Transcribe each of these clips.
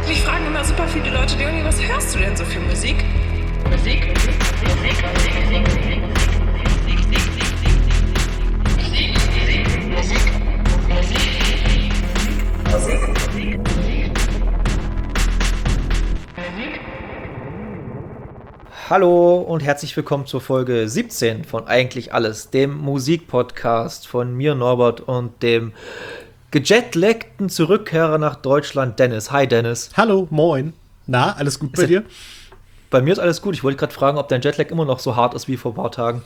Mich fragen immer super viele Leute, Leonie, was hörst du denn so für Musik? Hallo und herzlich willkommen zur Folge 17 von Eigentlich Alles, dem Musikpodcast von mir, Norbert, und dem gejetlagten Zurückkehrer nach Deutschland, Dennis. Hi, Dennis. Hallo, moin. Na, alles gut bei dir? Bei mir ist alles gut. Ich wollte gerade fragen, ob dein Jetlag immer noch so hart ist wie vor ein paar Tagen.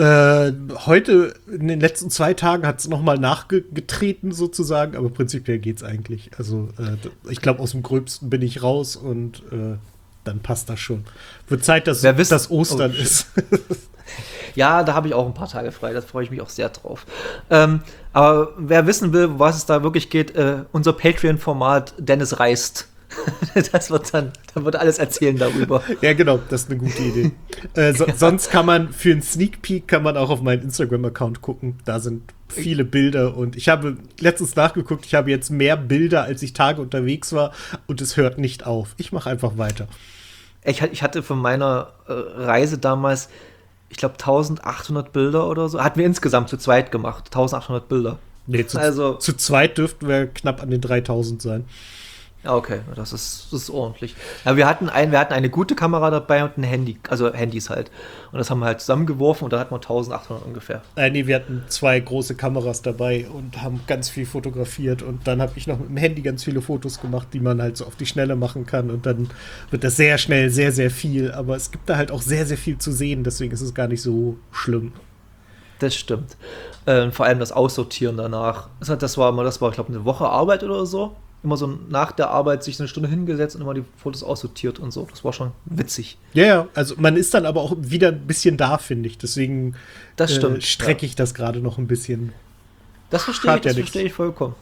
Heute, in den letzten 2 Tagen, hat es nochmal nachgetreten sozusagen, aber prinzipiell geht's eigentlich. Also, ich glaube, aus dem Gröbsten bin ich raus und dann passt das schon. Wird Zeit, dass das Ostern ist. Ja, da habe ich auch ein paar Tage frei, da freue ich mich auch sehr drauf. Aber wer wissen will, was es da wirklich geht, unser Patreon-Format Dennis reist. Das wird dann wird alles erzählen darüber. Ja, genau, das ist eine gute Idee. Sonst kann man für einen Sneak Peek auf meinen Instagram-Account gucken. Da sind viele Bilder und ich habe letztens nachgeguckt, ich habe jetzt mehr Bilder, als ich Tage unterwegs war und es hört nicht auf. Ich mache einfach weiter. Ich hatte von meiner Reise damals, ich glaube, 1800 Bilder oder so. Hatten wir insgesamt zu zweit gemacht. 1800 Bilder. Nee, zu zweit dürften wir knapp an den 3000 sein. Okay, das ist ordentlich. Ja, wir hatten eine gute Kamera dabei und ein Handy, also Handys halt. Und das haben wir halt zusammengeworfen und da hatten wir 1800 ungefähr. Nee, wir hatten 2 große Kameras dabei und haben ganz viel fotografiert. Und dann habe ich noch mit dem Handy ganz viele Fotos gemacht, die man halt so auf die Schnelle machen kann. Und dann wird das sehr schnell sehr, sehr viel. Aber es gibt da halt auch sehr, sehr viel zu sehen. Deswegen ist es gar nicht so schlimm. Das stimmt. Vor allem das Aussortieren danach. Das war, ich glaube, eine Woche Arbeit oder so. Immer so nach der Arbeit sich so eine Stunde hingesetzt und immer die Fotos aussortiert und so. Das war schon witzig. Ja, also man ist dann aber auch wieder ein bisschen da, finde ich. Deswegen strecke ich das gerade noch ein bisschen. Das verstehe ich vollkommen.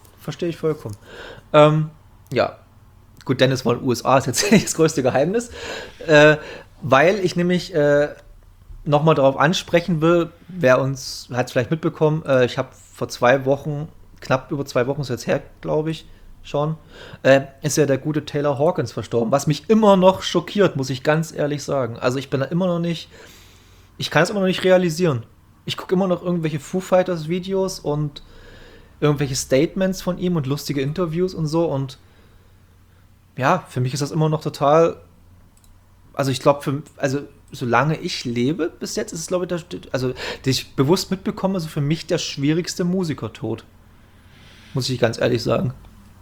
Ja, gut, Dennis war in den USA, ist jetzt nicht das größte Geheimnis. Weil ich nämlich nochmal darauf ansprechen will, wer uns hat es vielleicht mitbekommen, ich habe vor 2 Wochen, knapp über 2 Wochen ist jetzt her, glaube ich, schon, ist ja der gute Taylor Hawkins verstorben, was mich immer noch schockiert, muss ich ganz ehrlich sagen. Also ich kann es immer noch nicht realisieren. Ich gucke immer noch irgendwelche Foo Fighters Videos und irgendwelche Statements von ihm und lustige Interviews und so und ja, für mich ist das immer noch total, also ich glaube, solange ich lebe, bis jetzt ist es, glaube ich, den ich bewusst mitbekomme, also für mich der schwierigste Musikertod. Muss ich ganz ehrlich sagen.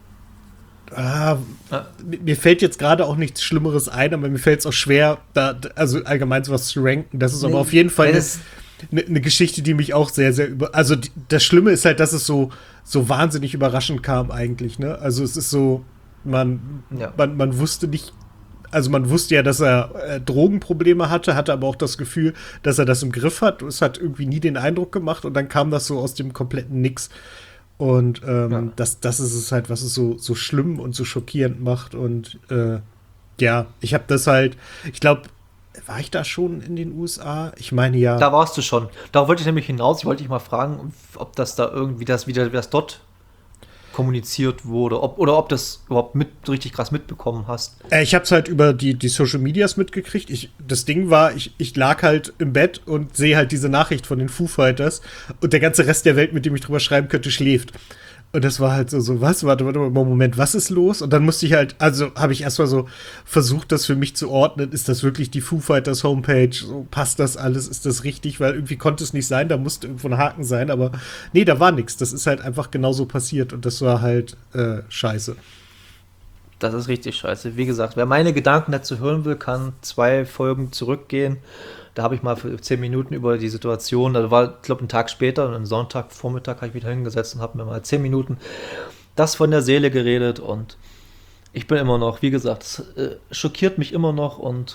Mir fällt jetzt gerade auch nichts Schlimmeres ein, aber mir fällt es auch schwer, also allgemein sowas zu ranken. Das ist aber auf jeden Fall eine Geschichte, die mich auch sehr, sehr das Schlimme ist halt, dass es so wahnsinnig überraschend kam eigentlich, ne? Also es ist so, man wusste nicht, also man wusste ja, dass er Drogenprobleme hatte aber auch das Gefühl, dass er das im Griff hat. Es hat irgendwie nie den Eindruck gemacht und dann kam das so aus dem kompletten Nix. Und das ist es halt, was es so schlimm und so schockierend macht. Und ich habe das halt, ich glaube, war ich da schon in den USA? Ich meine ja. Da warst du schon. Darauf wollte ich nämlich hinaus. Ich wollte dich mal fragen, ob das da irgendwie wie das dort kommuniziert wurde, ob das überhaupt richtig krass mitbekommen hast. Ich habe es halt über die Social Medias mitgekriegt. Das Ding war, ich lag halt im Bett und sehe halt diese Nachricht von den Foo Fighters und der ganze Rest der Welt, mit dem ich drüber schreiben könnte, schläft. Und das war halt so was? Warte, Moment, was ist los? Und dann musste ich halt, also habe ich erstmal so versucht, das für mich zu ordnen. Ist das wirklich die Foo Fighters Homepage? So, passt das alles? Ist das richtig? Weil irgendwie konnte es nicht sein, da musste irgendwo ein Haken sein. Aber nee, da war nichts. Das ist halt einfach genauso passiert. Und das war halt scheiße. Das ist richtig scheiße. Wie gesagt, wer meine Gedanken dazu hören will, kann 2 Folgen zurückgehen. Da habe ich mal für 10 Minuten über die Situation, das war, ich glaube, einen Tag später, einen Sonntagvormittag, habe ich wieder hingesetzt und habe mir mal 10 Minuten das von der Seele geredet und ich bin immer noch, wie gesagt, es schockiert mich immer noch und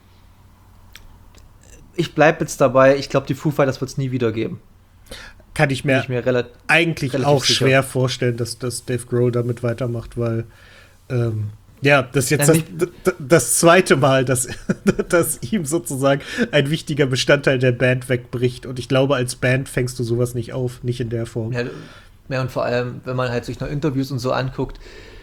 ich bleibe jetzt dabei, ich glaube, die Foo Fighters wird es nie wieder geben. Kann ich mir eigentlich auch sicher. Schwer vorstellen, dass Dave Grohl damit weitermacht, weil das ist jetzt das zweite Mal, dass ihm sozusagen ein wichtiger Bestandteil der Band wegbricht. Und ich glaube, als Band fängst du sowas nicht auf, nicht in der Form. Ja, und vor allem, wenn man halt sich noch Interviews und so anguckt,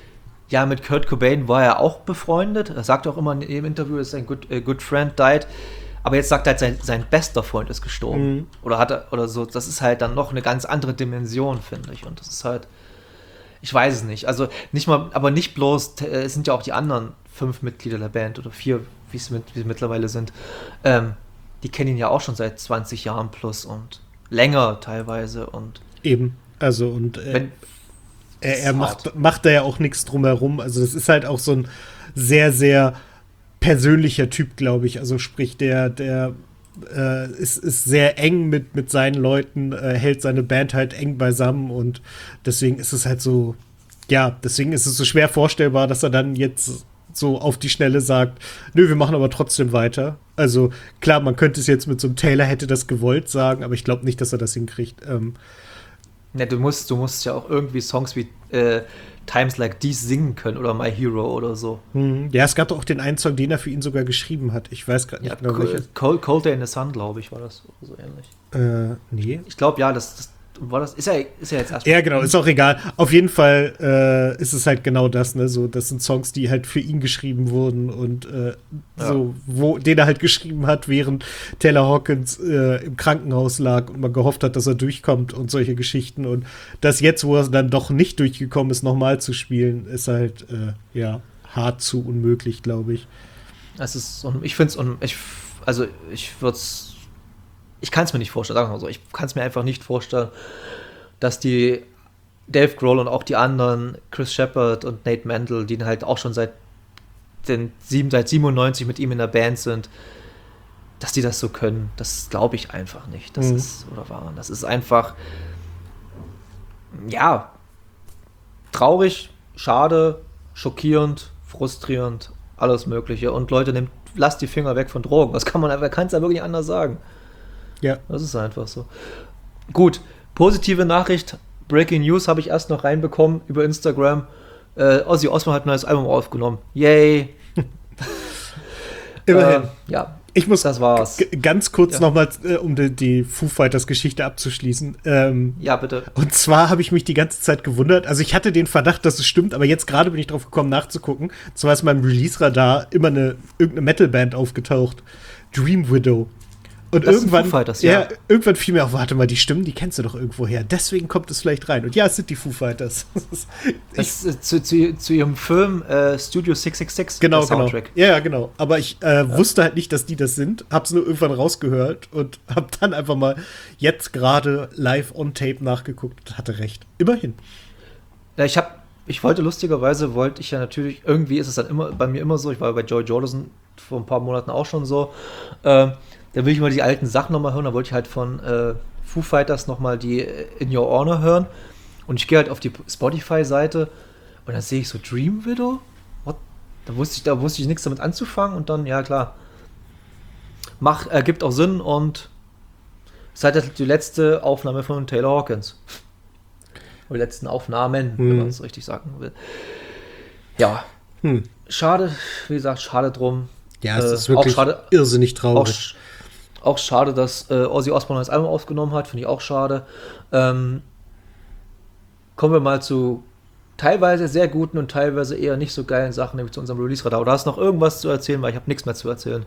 Ja, mit Kurt Cobain war er auch befreundet. Er sagt auch immer in jedem Interview, dass ein good friend died. Aber jetzt sagt er halt, sein bester Freund ist gestorben. Mhm. Oder so. Das ist halt dann noch eine ganz andere Dimension, finde ich. Und das ist halt, ich weiß es nicht. Also nicht mal, aber nicht bloß, es sind ja auch die anderen 5 Mitglieder der Band oder 4, wie es mittlerweile sind. Die kennen ihn ja auch schon seit 20 Jahren plus und länger teilweise. Und eben, also und er macht da ja auch nichts drumherum. Also das ist halt auch so ein sehr, sehr persönlicher Typ, glaube ich. Also sprich, der ist sehr eng mit seinen Leuten, hält seine Band halt eng beisammen und deswegen ist es halt so, ja, deswegen ist es so schwer vorstellbar, dass er dann jetzt so auf die Schnelle sagt, nö, wir machen aber trotzdem weiter. Also klar, man könnte es jetzt mit so einem Taylor hätte das gewollt sagen, aber ich glaube nicht, dass er das hinkriegt. Ne, du musst ja auch irgendwie Songs wie Times Like These singen können oder My Hero oder so. Ja, es gab doch auch den einen Song, den er für ihn sogar geschrieben hat. Ich weiß gerade nicht genau, welches. Cold Day in the Sun, glaube ich, war das so ähnlich. Nee. Ich glaube, ja, das war das. Ist ja jetzt erstmal. Ja, genau, ist auch egal. Auf jeden Fall ist es halt genau das, ne? So, das sind Songs, die halt für ihn geschrieben wurden und so, den er halt geschrieben hat, während Taylor Hawkins im Krankenhaus lag und man gehofft hat, dass er durchkommt und solche Geschichten. Und das jetzt, wo er dann doch nicht durchgekommen ist, nochmal zu spielen, ist halt, hart zu unmöglich, glaube ich. Es ist, ich finde es, ich kann es mir nicht vorstellen, sagen wir mal so, ich kann es mir einfach nicht vorstellen, dass die Dave Grohl und auch die anderen, Chris Shepherd und Nate Mendel, die halt auch schon seit 97 mit ihm in der Band sind, dass die das so können. Das glaube ich einfach nicht. Das ist einfach, ja, traurig, schade, schockierend, frustrierend, alles Mögliche. Und Leute, lasst die Finger weg von Drogen. Das kann es ja wirklich nicht anders sagen. Ja. Das ist einfach so. Gut, positive Nachricht. Breaking News habe ich erst noch reinbekommen über Instagram. Ozzy Osbourne hat ein neues Album aufgenommen. Yay! Immerhin. Ja, ich muss das war's. Ganz kurz nochmal, um die Foo Fighters Geschichte abzuschließen. Ja, bitte. Und zwar habe ich mich die ganze Zeit gewundert. Also ich hatte den Verdacht, dass es stimmt, aber jetzt gerade bin ich drauf gekommen, nachzugucken. Und zwar ist in meinem Release-Radar immer irgendeine Metal-Band aufgetaucht. Dream Widow. Und das irgendwann, sind Foo Fighters, irgendwann fiel mir auf, warte mal, die Stimmen, die kennst du doch irgendwo her. Deswegen kommt es vielleicht rein. Und ja, es sind die Foo Fighters. Das ist zu ihrem Film Studio 666, genau, der Soundtrack. Genau. Ja, genau. Aber ich wusste halt nicht, dass die das sind. Hab's nur irgendwann rausgehört und hab dann einfach mal jetzt gerade live on Tape nachgeguckt und hatte recht. Immerhin. Ja, lustigerweise wollte ich ja natürlich, irgendwie ist es dann immer bei mir immer so, ich war bei Joy Jordison vor ein paar Monaten auch schon so, da will ich mal die alten Sachen nochmal hören. Da wollte ich halt von Foo Fighters nochmal die In Your Honor hören. Und ich gehe halt auf die Spotify-Seite und dann sehe ich so Dream Widow. What? Da wusste ich nichts damit anzufangen. Und dann, ja klar, ergibt auch Sinn. Und es ist halt die letzte Aufnahme von Taylor Hawkins. Oder die letzten Aufnahmen, wenn man es richtig sagen will. Ja, schade, wie gesagt, schade drum. Ja, es ist wirklich irrsinnig traurig. Auch schade, dass Ozzy Osbourne das Album aufgenommen hat, finde ich auch schade. Kommen wir mal zu teilweise sehr guten und teilweise eher nicht so geilen Sachen, nämlich zu unserem Release-Radar. Oder hast du noch irgendwas zu erzählen, weil ich habe nichts mehr zu erzählen?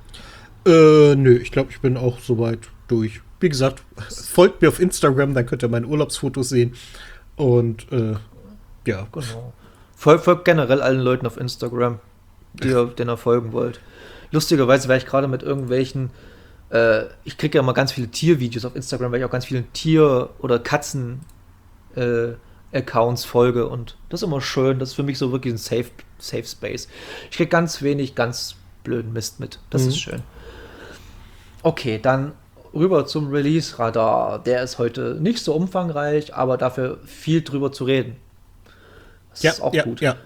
Nö, ich glaube, ich bin auch soweit durch. Wie gesagt, folgt mir auf Instagram, dann könnt ihr meine Urlaubsfotos sehen. Und ja. Genau. Folgt generell allen Leuten auf Instagram, denen ihr folgen wollt. Lustigerweise wäre ich gerade mit irgendwelchen ich kriege ja mal ganz viele Tiervideos auf Instagram, weil ich auch ganz vielen Tier- oder Katzen-Accounts folge und das ist immer schön, das ist für mich so wirklich ein Safe Space. Ich kriege ganz wenig ganz blöden Mist mit, das ist schön. Okay, dann rüber zum Release-Radar. Der ist heute nicht so umfangreich, aber dafür viel drüber zu reden. Das ist auch gut. Ja.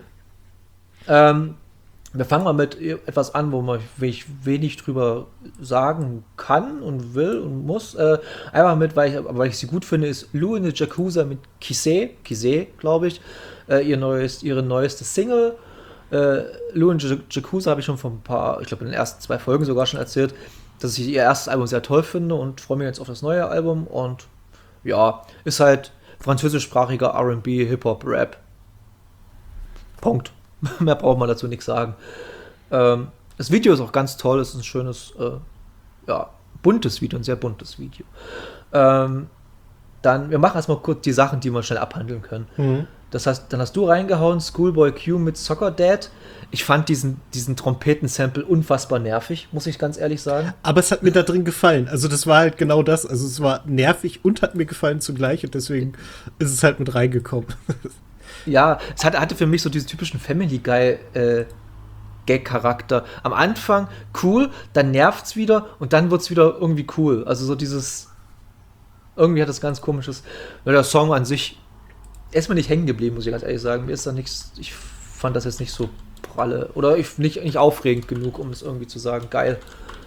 Wir fangen mal mit etwas an, wo ich wenig drüber sagen kann und will und muss. Einfach mit, weil ich sie gut finde, ist Lou in the Jacuzza mit Kise, glaube ich. Ihre neueste Single. Lou in the Jacuzza habe ich schon vor ich glaube in den ersten 2 Folgen sogar schon erzählt, dass ich ihr erstes Album sehr toll finde und freue mich jetzt auf das neue Album. Und ja, ist halt französischsprachiger R&B, Hip-Hop, Rap. Punkt. Mehr braucht man dazu nichts sagen. Das Video ist auch ganz toll. Es ist ein schönes, buntes Video, ein sehr buntes Video. Dann, wir machen erstmal kurz die Sachen, die wir schnell abhandeln können. Mhm. Das heißt, dann hast du reingehauen, Schoolboy Q mit Soccer Dad. Ich fand diesen Trompeten-Sample unfassbar nervig, muss ich ganz ehrlich sagen. Aber es hat mir da drin gefallen. Also das war halt genau das. Also es war nervig und hat mir gefallen zugleich. Und deswegen ist es halt mit reingekommen. Ja, es hatte für mich so diesen typischen Family Guy Gag-Charakter. Am Anfang cool, dann nervt's wieder und dann wird's wieder irgendwie cool. Also so dieses, irgendwie hat das ganz komisches, weil der Song an sich ist mir nicht hängen geblieben, muss ich ganz ehrlich sagen. Mir ist da nichts, ich fand das jetzt nicht so pralle oder nicht aufregend genug, um es irgendwie zu sagen, geil.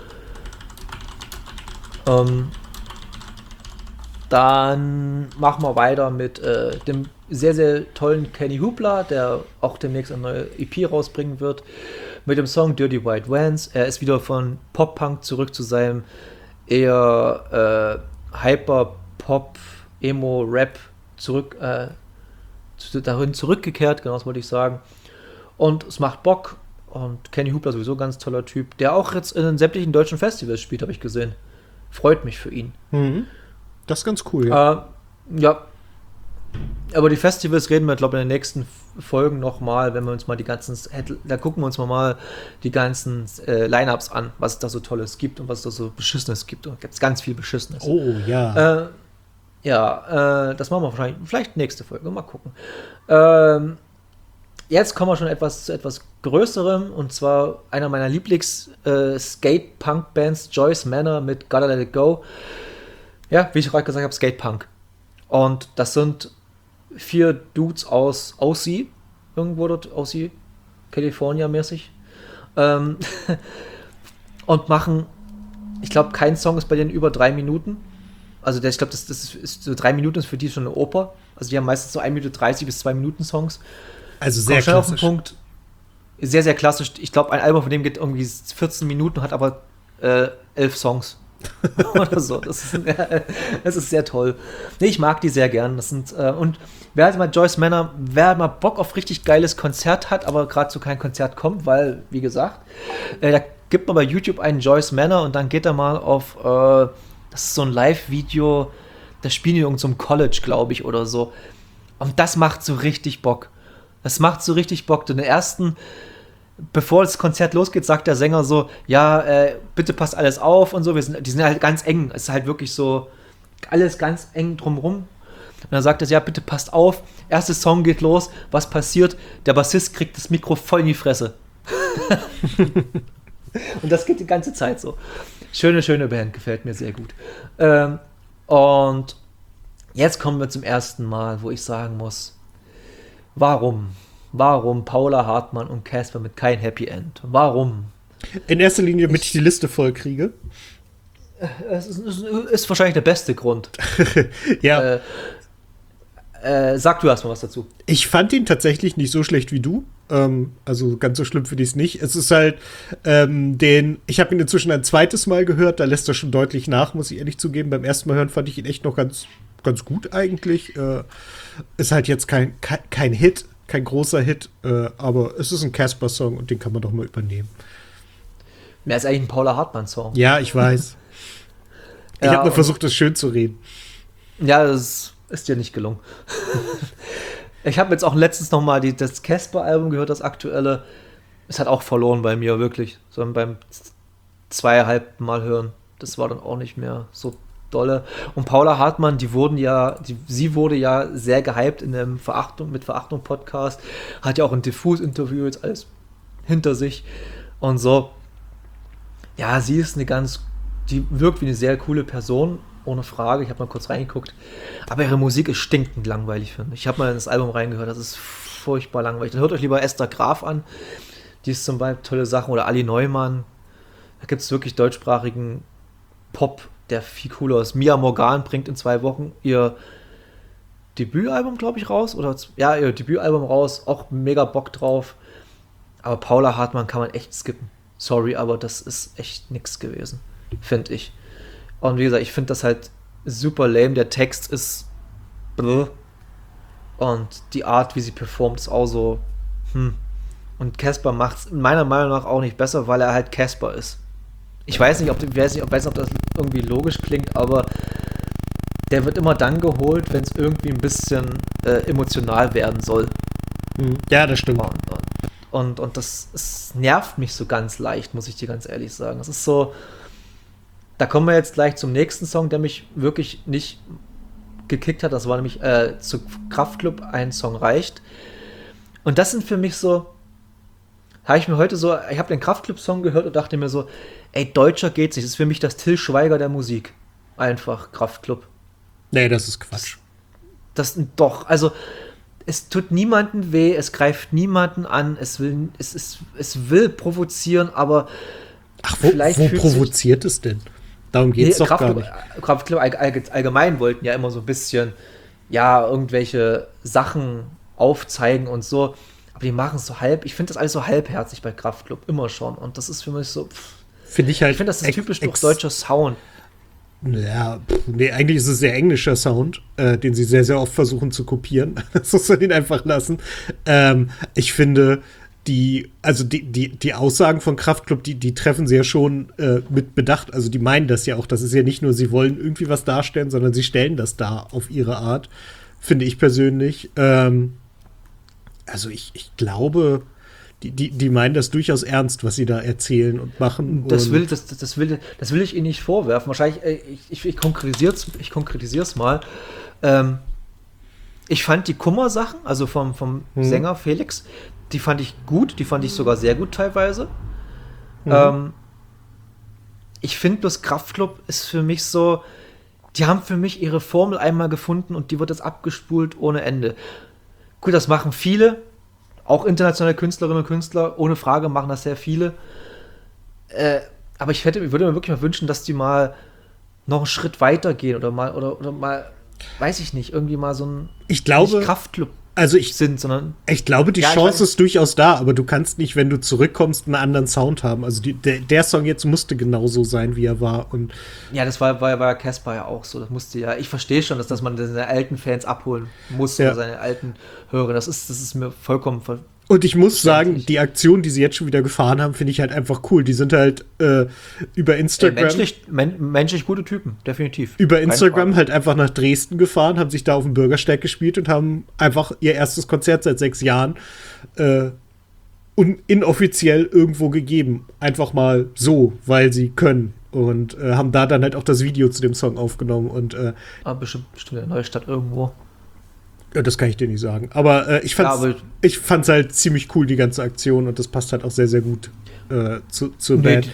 Dann machen wir weiter mit dem sehr, sehr tollen Kenny Hoopla, der auch demnächst eine neue EP rausbringen wird, mit dem Song Dirty White Vans. Er ist wieder von Pop-Punk zurück zu seinem eher Hyper-Pop, Emo-Rap dahin zurückgekehrt, genau das wollte ich sagen. Und es macht Bock. Und Kenny Hoopla sowieso ein ganz toller Typ, der auch jetzt in sämtlichen deutschen Festivals spielt, habe ich gesehen. Freut mich für ihn. Mhm. Das ist ganz cool, ja. Ja. Aber die Festivals reden wir, glaube ich, in den nächsten Folgen nochmal, wenn wir uns mal die ganzen, da gucken wir uns mal die ganzen Line-Ups an, was es da so Tolles gibt und was es da so Beschissenes gibt. Und da gibt es ganz viel Beschissenes. Oh, ja. Das machen wir wahrscheinlich, vielleicht nächste Folge, mal gucken. Jetzt kommen wir schon zu etwas Größerem, und zwar einer meiner Lieblings-Skate-Punk-Bands, Joyce Manor mit Gotta Let It Go. Ja, wie ich gerade gesagt habe, Skate-Punk. Und das sind 4 Dudes aus OC, irgendwo dort, OC, California-mäßig. Und machen, ich glaube, kein Song ist bei denen über 3 Minuten. Also ich glaube, das ist so 3 Minuten ist für die schon eine Oper. Also die haben meistens so 1 Minute 30 bis 2 Minuten Songs. Also sehr klassisch. Auf den klassisch. Punkt. Sehr, sehr klassisch. Ich glaube, ein Album von dem geht irgendwie 14 Minuten, hat aber 11 Songs. Oder so. Das ist sehr toll. Nee, ich mag die sehr gern. Das sind, und wer halt mal Joyce Manor, wer mal Bock auf richtig geiles Konzert hat, aber gerade zu keinem Konzert kommt, weil, wie gesagt, da gibt man bei YouTube einen Joyce Manor und dann geht er mal auf, das ist so ein Live-Video, da spielen die in irgendeinem College, glaube ich, oder so. Und das macht so richtig Bock. Den ersten, bevor das Konzert losgeht, sagt der Sänger so, ja, bitte passt alles auf und so. Die sind halt ganz eng. Es ist halt wirklich so alles ganz eng drumrum. Und dann sagt er, ja, bitte passt auf. Erster Song geht los. Was passiert? Der Bassist kriegt das Mikro voll in die Fresse. Und das geht die ganze Zeit so. Schöne Band, gefällt mir sehr gut. Und jetzt kommen wir zum ersten Mal, wo ich sagen muss, warum Paula Hartmann und Casper mit kein Happy End? Warum? In erster Linie, damit ich die Liste voll kriege. Es ist wahrscheinlich der beste Grund. Ja. Sag du erstmal was dazu. Ich fand ihn tatsächlich nicht so schlecht wie du. Also ganz so schlimm finde ich es nicht. Es ist halt ich habe ihn inzwischen ein zweites Mal gehört, da lässt er schon deutlich nach, muss ich ehrlich zugeben. Beim ersten Mal hören fand ich ihn echt noch ganz gut eigentlich. Ist halt jetzt kein Hit, kein großer Hit, aber es ist ein Casper-Song und den kann man doch mal übernehmen. Mehr ist eigentlich ein Paula Hartmann-Song. Ja, ich weiß. Ich habe nur versucht, das schön zu reden. Ja, das ist dir nicht gelungen. Ich habe jetzt auch letztens noch mal das Casper-Album gehört, das aktuelle. Es hat auch verloren bei mir, wirklich. So beim 2,5 Mal hören. Das war dann auch nicht mehr so dolle. Und Paula Hartmann, sie wurde ja sehr gehypt in dem Verachtung Podcast. Hat ja auch ein Diffus-Interview jetzt alles hinter sich. Und so. Ja, sie ist die wirkt wie eine sehr coole Person, ohne Frage. Ich habe mal kurz reingeguckt. Aber ihre Musik ist stinkend langweilig, finde ich. Ich habe mal in das Album reingehört, das ist furchtbar langweilig. Dann hört euch lieber Esther Graf an. Die ist zum Beispiel tolle Sachen. Oder Ali Neumann. Da gibt es wirklich deutschsprachigen Pop, der viel cooler ist. Mia Morgan bringt in 2 Wochen ihr Debütalbum, glaube ich, raus. Ihr Debütalbum raus. Auch mega Bock drauf. Aber Paula Hartmann kann man echt skippen. Sorry, aber das ist echt nix gewesen. Finde ich. Und wie gesagt, ich finde das halt super lame. Der Text ist und die Art, wie sie performt, ist auch so Und Casper macht es meiner Meinung nach auch nicht besser, weil er halt Casper ist. Ich weiß nicht, ob das irgendwie logisch klingt, aber der wird immer dann geholt, wenn es irgendwie ein bisschen emotional werden soll. Ja, das stimmt. Und es nervt mich so ganz leicht, muss ich dir ganz ehrlich sagen. Es ist so, da kommen wir jetzt gleich zum nächsten Song, der mich wirklich nicht gekickt hat. Das war nämlich zu Kraftklub Ein Song reicht. Und das sind für mich so, ich habe den Kraftklub-Song gehört und dachte mir so, ey, deutscher geht's nicht. Das ist für mich das Till Schweiger der Musik. Einfach Kraftklub. Nee, das ist Quatsch. Doch, also es tut niemandem weh, es greift niemanden an, es will provozieren, aber wo provoziert es denn? Darum geht es doch gar nicht. Kraftklub allgemein wollten ja immer so ein bisschen, irgendwelche Sachen aufzeigen und so, aber die machen es so ich finde das alles so halbherzig bei Kraftklub, immer schon, und das ist für mich so, finde ich halt. Ich finde, das ist typisch durch deutscher Sound. Ja, nee, eigentlich ist es sehr englischer Sound, den sie sehr, sehr oft versuchen zu kopieren. Das muss man den einfach lassen. Ich finde, die Aussagen von Kraftklub, die treffen sie ja schon mit Bedacht. Also die meinen das ja auch. Das ist ja nicht nur, sie wollen irgendwie was darstellen, sondern sie stellen das dar auf ihre Art. Finde ich persönlich. Also ich glaube, die meinen das durchaus ernst, was sie da erzählen und machen. Das will ich ihnen nicht vorwerfen. Wahrscheinlich, ich konkretisiere es mal. Ich fand die Kummer-Sachen, also vom Sänger Felix, die fand ich gut, die fand ich sogar sehr gut teilweise. Ich finde bloß Kraftklub ist für mich so, die haben für mich ihre Formel einmal gefunden und die wird jetzt abgespult ohne Ende. Gut, das machen viele, auch internationale Künstlerinnen und Künstler, ohne Frage machen das sehr viele. Aber ich würde mir wirklich mal wünschen, dass die mal noch einen Schritt weiter gehen oder mal, weiß ich nicht, irgendwie mal so ein nicht Kraftklub sind, sondern ich glaube, die Chance ist durchaus da, aber du kannst nicht, wenn du zurückkommst, einen anderen Sound haben. Also der Song jetzt musste genauso sein, wie er war. Und ja, das war Casper ja auch so. Das musste ja, ich verstehe schon, dass man seine alten Fans abholen muss oder seine alten Hörer. Das ist mir vollkommen und ich muss sagen, die Aktion, die sie jetzt schon wieder gefahren haben, finde ich halt einfach cool. Die sind halt über Instagram. Menschlich gute Typen, definitiv. Über Instagram halt einfach nach Dresden gefahren, haben sich da auf dem Bürgersteig gespielt und haben einfach ihr erstes Konzert seit 6 Jahren inoffiziell irgendwo gegeben. Einfach mal so, weil sie können. Und haben da dann halt auch das Video zu dem Song aufgenommen. Und bestimmt in der Neustadt irgendwo. Ja, das kann ich dir nicht sagen. Aber ich fand's halt ziemlich cool, die ganze Aktion. Und das passt halt auch sehr, sehr gut zur Band.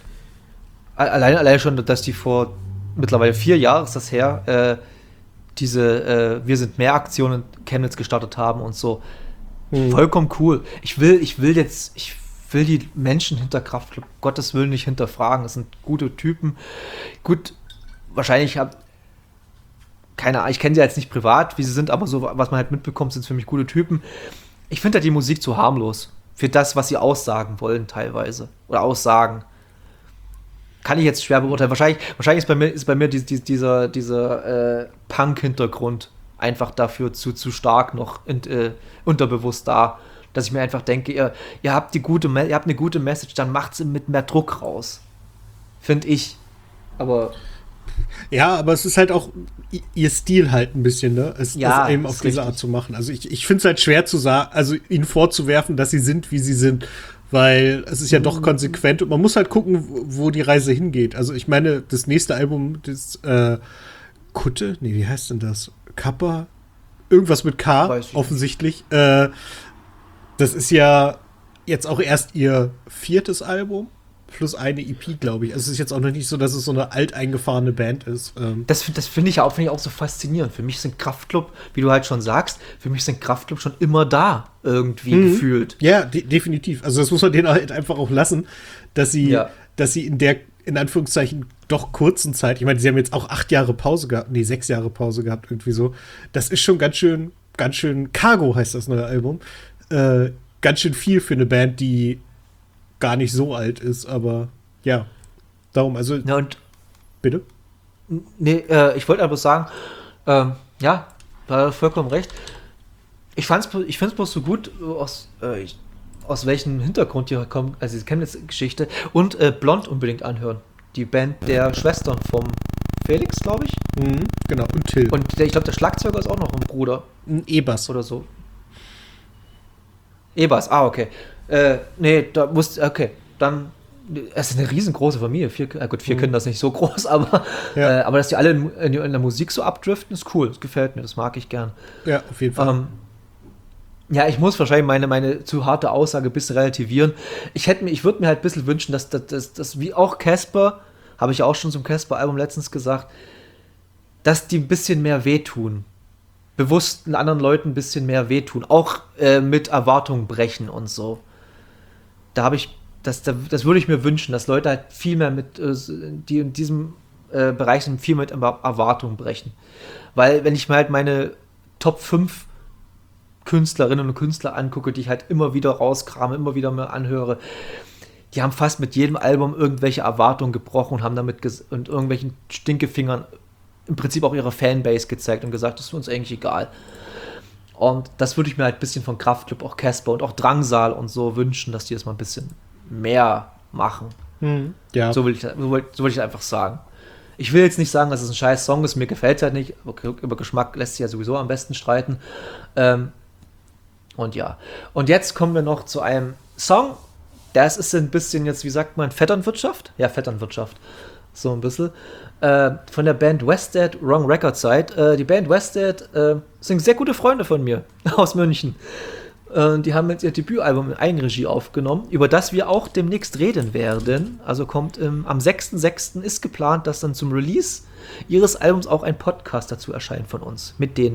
Alleine schon, dass die vor mittlerweile 4 Jahren ist das her, diese Wir sind mehr Aktionen in Chemnitz gestartet haben und so. Vollkommen cool. Ich will die Menschen hinter Kraftklub Gottes Willen nicht hinterfragen. Das sind gute Typen. Gut, wahrscheinlich keine Ahnung, ich kenne sie jetzt nicht privat, wie sie sind, aber so, was man halt mitbekommt, sind für mich gute Typen. Ich finde halt die Musik zu harmlos. Für das, was sie aussagen wollen, teilweise. Oder aussagen. Kann ich jetzt schwer beurteilen. Wahrscheinlich ist bei mir dieser Punk-Hintergrund einfach dafür zu stark noch unterbewusst da. Dass ich mir einfach denke, ihr habt eine gute Message, dann macht sie mit mehr Druck raus. Finde ich. Aber ja, aber es ist halt auch ihr Stil halt ein bisschen, ne? Es eben auf diese Art zu machen. Also ich finde es halt schwer zu sagen, also ihnen vorzuwerfen, dass sie sind, wie sie sind, weil es ist ja doch konsequent und man muss halt gucken, wo die Reise hingeht. Also ich meine, das nächste Album, das Kutte? Nee, wie heißt denn das? Kappa? Irgendwas mit K, offensichtlich. Das ist ja jetzt auch erst ihr 4. Album. Plus eine EP, glaube ich. Also es ist jetzt auch noch nicht so, dass es so eine alteingefahrene Band ist. Das finde ich auch so faszinierend. Für mich sind Kraftklub, wie du halt schon sagst, schon immer da irgendwie gefühlt. Ja, definitiv. Also das muss man denen halt einfach auch lassen, dass sie in der, in Anführungszeichen, doch kurzen Zeit, ich meine, sie haben jetzt auch 6 Jahre Pause gehabt, irgendwie so. Das ist schon ganz schön, Cargo heißt das neue Album, ganz schön viel für eine Band, die gar nicht so alt ist, aber ja, darum, also bitte? Nee, ich wollte aber sagen, da hat er vollkommen recht. Ich finde es bloß so gut, aus welchem Hintergrund die kommen, also diese Chemnitz-Geschichte. Und Blond unbedingt anhören. Die Band der Schwestern vom Felix, glaube ich. Genau, und Till. Und ich glaube, der Schlagzeuger ist auch noch ein Bruder. Ein Ebers. Oder so. Ebers, okay. Nee, okay. Dann, es ist eine riesengroße Familie. 4 Kinder ist nicht so groß, aber, Ja. Aber dass die alle in der Musik so abdriften, ist cool. Das gefällt mir, das mag ich gern. Ja, auf jeden Fall. Ja, ich muss wahrscheinlich meine zu harte Aussage ein bisschen relativieren. Ich würde mir halt ein bisschen wünschen, dass wie auch Casper, habe ich auch schon zum Casper-Album letztens gesagt, dass die ein bisschen mehr wehtun. Bewusst anderen Leuten ein bisschen mehr wehtun. Auch mit Erwartungen brechen und so. Das würde ich mir wünschen, dass Leute halt viel mehr die in diesem Bereich sind, viel mit Erwartungen brechen. Weil, wenn ich mir halt meine Top 5 Künstlerinnen und Künstler angucke, die ich halt immer wieder rauskrame, immer wieder mal anhöre, die haben fast mit jedem Album irgendwelche Erwartungen gebrochen und haben damit und irgendwelchen Stinkefingern im Prinzip auch ihre Fanbase gezeigt und gesagt, das ist uns eigentlich egal. Und das würde ich mir halt ein bisschen von Kraftklub, auch Casper und auch Drangsal und so wünschen, dass die das mal ein bisschen mehr machen. Ja. So will ich einfach sagen. Ich will jetzt nicht sagen, dass es ein scheiß Song ist, mir gefällt es halt nicht, aber über Geschmack lässt sich ja sowieso am besten streiten. Und ja. Und jetzt kommen wir noch zu einem Song, das ist ein bisschen jetzt, wie sagt man, Vetternwirtschaft? Ja, Vetternwirtschaft. So ein bisschen. Von der Band Wested, Wrong Record Side. Die Band Wested sind sehr gute Freunde von mir aus München. Die haben jetzt ihr Debütalbum in Eigenregie aufgenommen, über das wir auch demnächst reden werden. Also kommt am 6.6. ist geplant, dass dann zum Release ihres Albums auch ein Podcast dazu erscheint von uns. Mit denen.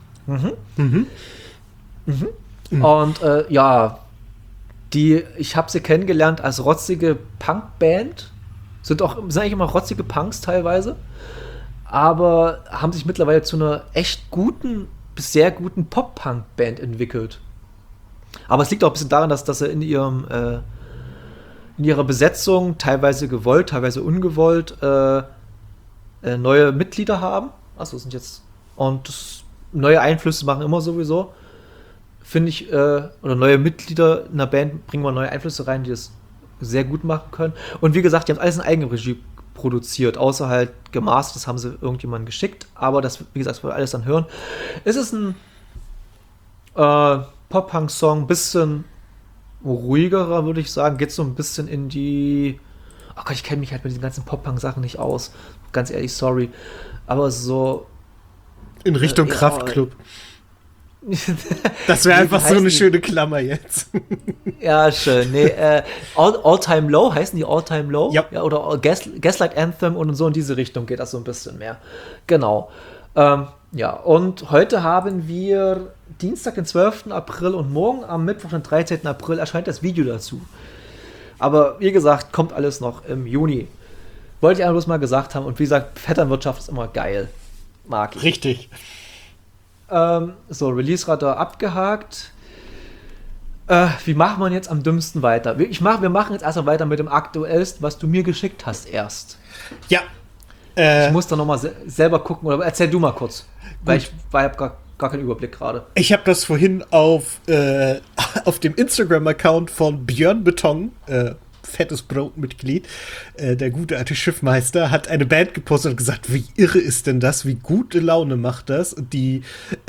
Und ja, ich habe sie kennengelernt als rotzige Punkband. Sind eigentlich immer rotzige Punks teilweise. Aber haben sich mittlerweile zu einer echt guten, bis sehr guten Pop-Punk-Band entwickelt. Aber es liegt auch ein bisschen daran, dass sie in ihrer Besetzung, teilweise gewollt, teilweise ungewollt, neue Mitglieder haben. Achso, sind jetzt. Und neue Einflüsse machen immer sowieso. Finde ich, oder neue Mitglieder in einer Band bringen mal neue Einflüsse rein, die das sehr gut machen können. Und wie gesagt, die haben alles in Eigenregie produziert, außer halt gemastert, das haben sie irgendjemandem geschickt. Aber das, wie gesagt, das wollen wir alles dann hören. Es ist ein Pop-Punk-Song, ein bisschen ruhigerer, würde ich sagen. Geht so ein bisschen in die. Oh Gott, ich kenne mich halt mit diesen ganzen Pop-Punk-Sachen nicht aus. Ganz ehrlich, sorry. Aber so. In Richtung Kraftklub. Das wäre einfach so eine schöne Klammer jetzt. Ja, schön. Nee, All-Time Low, heißen die All-Time Low? Ja. Oder Gaslight Anthem und so in diese Richtung geht das so ein bisschen mehr. Genau. Ja, und heute haben wir Dienstag, den 12. April und morgen am Mittwoch, den 13. April erscheint das Video dazu. Aber wie gesagt, kommt alles noch im Juni. Wollte ich einfach bloß mal gesagt haben. Und wie gesagt, Vetternwirtschaft ist immer geil. Mag ich. Richtig. So, Release-Radar abgehakt. Wie machen wir jetzt am dümmsten weiter? Wir machen jetzt erstmal weiter mit dem aktuellsten, was du mir geschickt hast erst. Ja. Ich muss da nochmal selber gucken, oder erzähl du mal kurz. Weil ich habe gar keinen Überblick gerade. Ich habe das vorhin auf dem Instagram-Account von Björn Beton, fettes Brotmitglied, der gute alte Schiffmeister, hat eine Band gepostet und gesagt, wie irre ist denn das, wie gute Laune macht das. Und die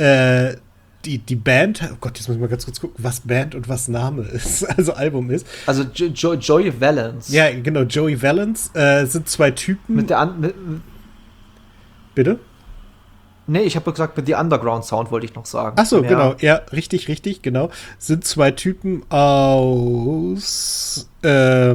Band, oh Gott, jetzt muss ich mal ganz kurz gucken, was Band und was Name ist, also Album ist. Also Joey Valence. Ja, genau, Joey Valence sind zwei Typen. Bitte? Nee, ich habe gesagt, mit The Underground Sound wollte ich noch sagen. Ach so, genau. Ja, richtig, genau. Sind zwei Typen aus warte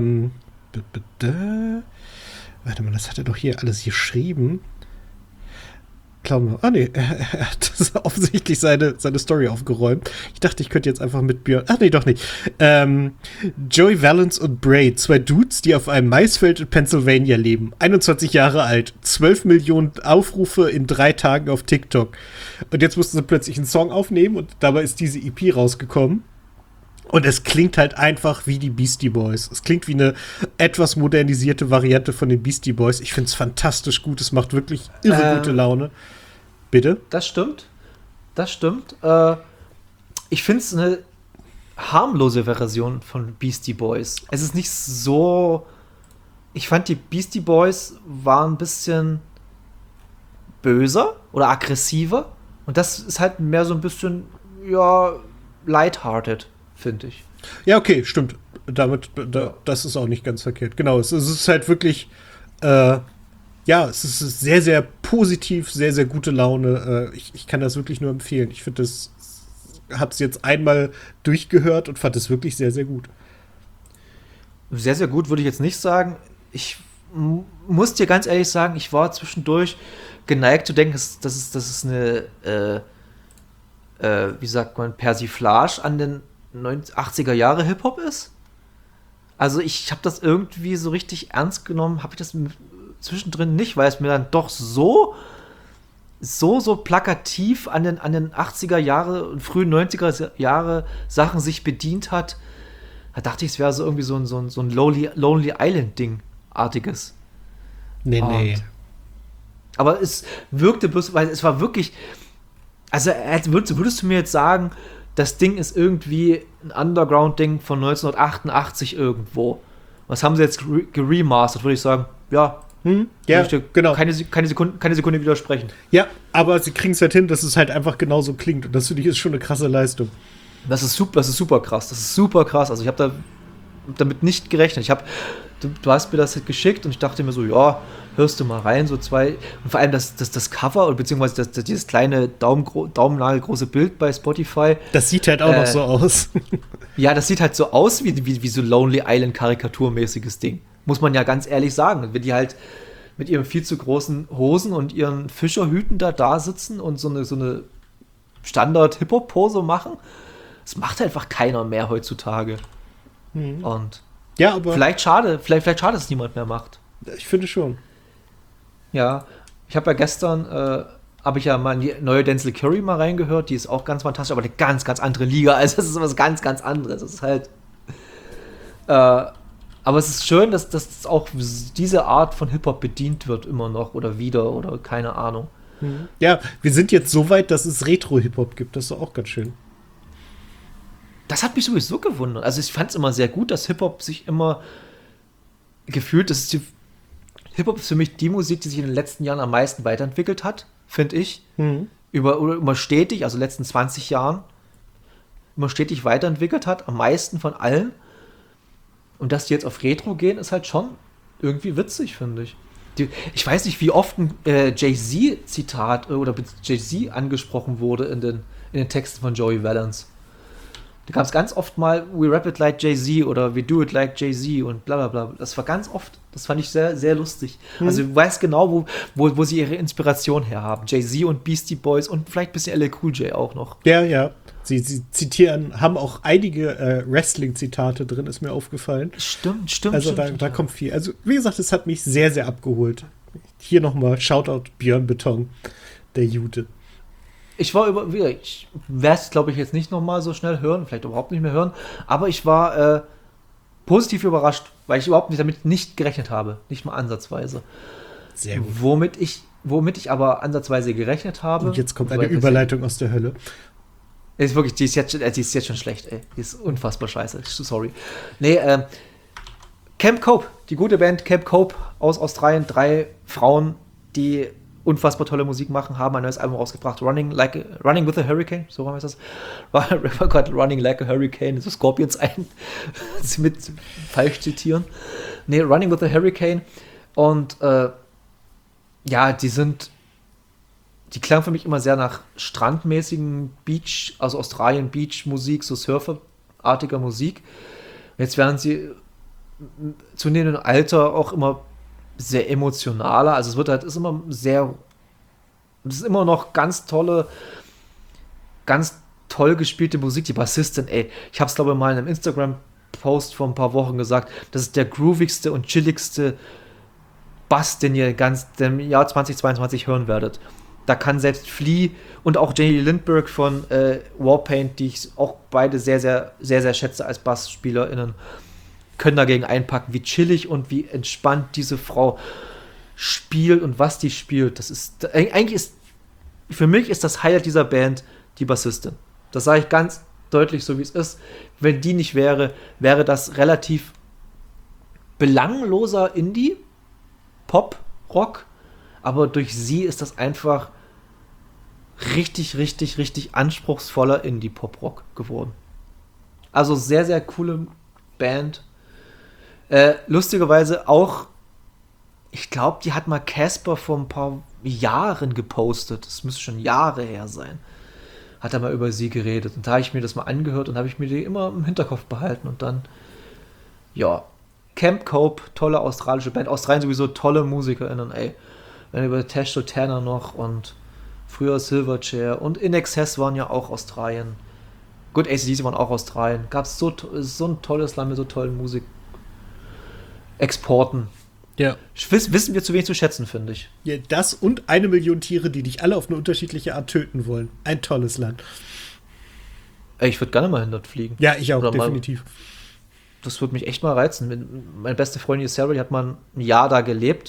mal, das hat er doch hier alles geschrieben. Glauben wir. Ah, nee, er hat offensichtlich seine Story aufgeräumt. Ich dachte, ich könnte jetzt einfach mit Björn. Ach, nee, doch nicht. Joey Valence und Bray, zwei Dudes, die auf einem Maisfeld in Pennsylvania leben. 21 Jahre alt. 12 Millionen Aufrufe in 3 Tagen auf TikTok. Und jetzt mussten sie plötzlich einen Song aufnehmen und dabei ist diese EP rausgekommen. Und es klingt halt einfach wie die Beastie Boys. Es klingt wie eine etwas modernisierte Variante von den Beastie Boys. Ich finde es fantastisch gut. Es macht wirklich irre gute Laune. Bitte? Das stimmt. ich finde es eine harmlose Version von Beastie Boys. Es ist nicht so. Ich fand, die Beastie Boys waren ein bisschen böser oder aggressiver. Und das ist halt mehr so ein bisschen, ja, lighthearted, finde ich. Ja, okay, stimmt. Das ist auch nicht ganz verkehrt. Genau, es ist halt wirklich, es ist sehr, sehr positiv, sehr, sehr gute Laune. Ich kann das wirklich nur empfehlen. Ich finde das, hab's jetzt einmal durchgehört und fand es wirklich sehr, sehr gut. Sehr, sehr gut würde ich jetzt nicht sagen. Ich muss dir ganz ehrlich sagen, ich war zwischendurch geneigt zu denken, dass es eine, wie sagt man, Persiflage an den 80er Jahre Hip-Hop ist. Also ich habe das irgendwie so richtig ernst genommen, habe ich das zwischendrin nicht, weil es mir dann doch so plakativ an den 80er Jahre und frühen 90er Jahre Sachen sich bedient hat. Da dachte ich, es wäre so irgendwie so ein Lonely Island-Ding-artiges. Nee. Aber es wirkte bloß, weil es war wirklich, also würdest du mir jetzt sagen, das Ding ist irgendwie ein Underground-Ding von 1988 irgendwo. Was haben sie jetzt geremastert? Würde ich sagen, ja. Ja, genau. Keine Sekunde widersprechen. Ja, aber sie kriegen es halt hin, dass es halt einfach genauso klingt. Und das finde ich ist schon eine krasse Leistung. Das ist super krass. Das ist super krass. Also ich habe damit nicht gerechnet. Du hast mir das halt geschickt und ich dachte mir so, ja, hörst du mal rein, so zwei. Und vor allem das Cover, beziehungsweise dieses kleine daumennagelgroße Bild bei Spotify. Das sieht halt auch noch so aus. Ja, das sieht halt so aus wie so Lonely Island Karikaturmäßiges Ding. Muss man ja ganz ehrlich sagen. Wenn die halt mit ihren viel zu großen Hosen und ihren Fischerhüten da sitzen und so eine Standard-Hip-Hop-Pose machen, das macht einfach keiner mehr heutzutage. Und ja, aber vielleicht schade, dass es niemand mehr macht. Ich finde schon. Ja, ich habe ja gestern habe ich ja mal in die neue Denzel Curry mal reingehört, die ist auch ganz fantastisch, aber eine ganz, ganz andere Liga, also das ist was ganz, ganz anderes. Das ist halt aber es ist schön, dass auch diese Art von Hip-Hop bedient wird immer noch oder wieder oder keine Ahnung. Ja, wir sind jetzt so weit, dass es Retro-Hip-Hop gibt, das ist auch ganz schön. Das hat mich sowieso gewundert. Also ich fand es immer sehr gut, dass Hip-Hop sich immer gefühlt, Hip-Hop ist für mich die Musik, die sich in den letzten Jahren am meisten weiterentwickelt hat, finde ich. Immer stetig, also in den letzten 20 Jahren, immer stetig weiterentwickelt hat, am meisten von allen. Und dass die jetzt auf Retro gehen, ist halt schon irgendwie witzig, finde ich. Ich weiß nicht, wie oft ein Jay-Z-Zitat oder Jay-Z angesprochen wurde in den Texten von Joey Valance. Da gab es ganz oft mal We rap it like Jay-Z oder We do it like Jay-Z und bla bla bla. Das war ganz oft, das fand ich sehr, sehr lustig. Also du weißt genau, wo sie ihre Inspiration her haben. Jay-Z und Beastie Boys und vielleicht ein bisschen LL Cool J auch noch. Ja. Sie zitieren, haben auch einige Wrestling-Zitate drin, ist mir aufgefallen. Stimmt. Also da kommt viel. Also wie gesagt, es hat mich sehr, sehr abgeholt. Hier nochmal Shoutout Björn Beton, der Jude. Ich werde es, glaube ich, jetzt nicht nochmal so schnell hören, vielleicht überhaupt nicht mehr hören, aber ich war positiv überrascht, weil ich überhaupt damit nicht gerechnet habe, nicht mal ansatzweise. Sehr gut. Womit ich aber ansatzweise gerechnet habe. Und jetzt kommt eine Überleitung aus der Hölle. Ist wirklich, die ist jetzt schon schlecht, ey. Die ist unfassbar scheiße. Sorry. Nee, Camp Cope, die gute Band Camp Cope aus Australien, 3 Frauen, die unfassbar tolle Musik machen, haben ein neues Album rausgebracht, Running with a Hurricane, so heißt das. Running Like a Hurricane, so Scorpions mit falsch zitieren. Nee, Running with a Hurricane. Und die klang für mich immer sehr nach strandmäßigen Beach, also Australien Beach-Musik, so surferartiger Musik. Jetzt werden sie zunehmendem Alter auch immer sehr emotionaler, also es ist immer noch ganz toll gespielte Musik. Die Bassistin, ey, ich hab's glaube ich mal in einem Instagram-Post vor ein paar Wochen gesagt, das ist der groovigste und chilligste Bass, den ihr im Jahr 2022 hören werdet. Da kann selbst Flea und auch Jenny Lindbergh von Warpaint, die ich auch beide sehr, sehr, sehr, sehr schätze als BassspielerInnen, können dagegen einpacken, wie chillig und wie entspannt diese Frau spielt und was die spielt. Für mich ist das Highlight dieser Band die Bassistin. Das sage ich ganz deutlich so, wie es ist. Wenn die nicht wäre, wäre das relativ belangloser Indie, Pop, Rock, aber durch sie ist das einfach richtig, richtig, richtig anspruchsvoller Indie-Pop-Rock geworden. Also sehr, sehr coole Band. Lustigerweise auch, ich glaube, die hat mal Casper vor ein paar Jahren gepostet. Das müsste schon Jahre her sein. Hat er mal über sie geredet. Und da habe ich mir das mal angehört und habe ich mir die immer im Hinterkopf behalten. Und dann, ja, Camp Cope, tolle australische Band. Australien sowieso tolle MusikerInnen, ey. Wenn über Tesh Tanner noch und früher Silverchair und In Excess waren ja auch Australien. Gut, AC/DC waren auch Australien. Gab es so ein tolles Land mit so tollen Musikexporten. Ja. Wissen wir zu wenig zu schätzen, finde ich. Ja, das und 1 Million Tiere, die dich alle auf eine unterschiedliche Art töten wollen. Ein tolles Land. Ey, ich würde gerne mal hin dort fliegen. Ja, ich auch, Oder definitiv. Das würde mich echt mal reizen. Meine beste Freundin Sarah, die hat mal ein Jahr da gelebt.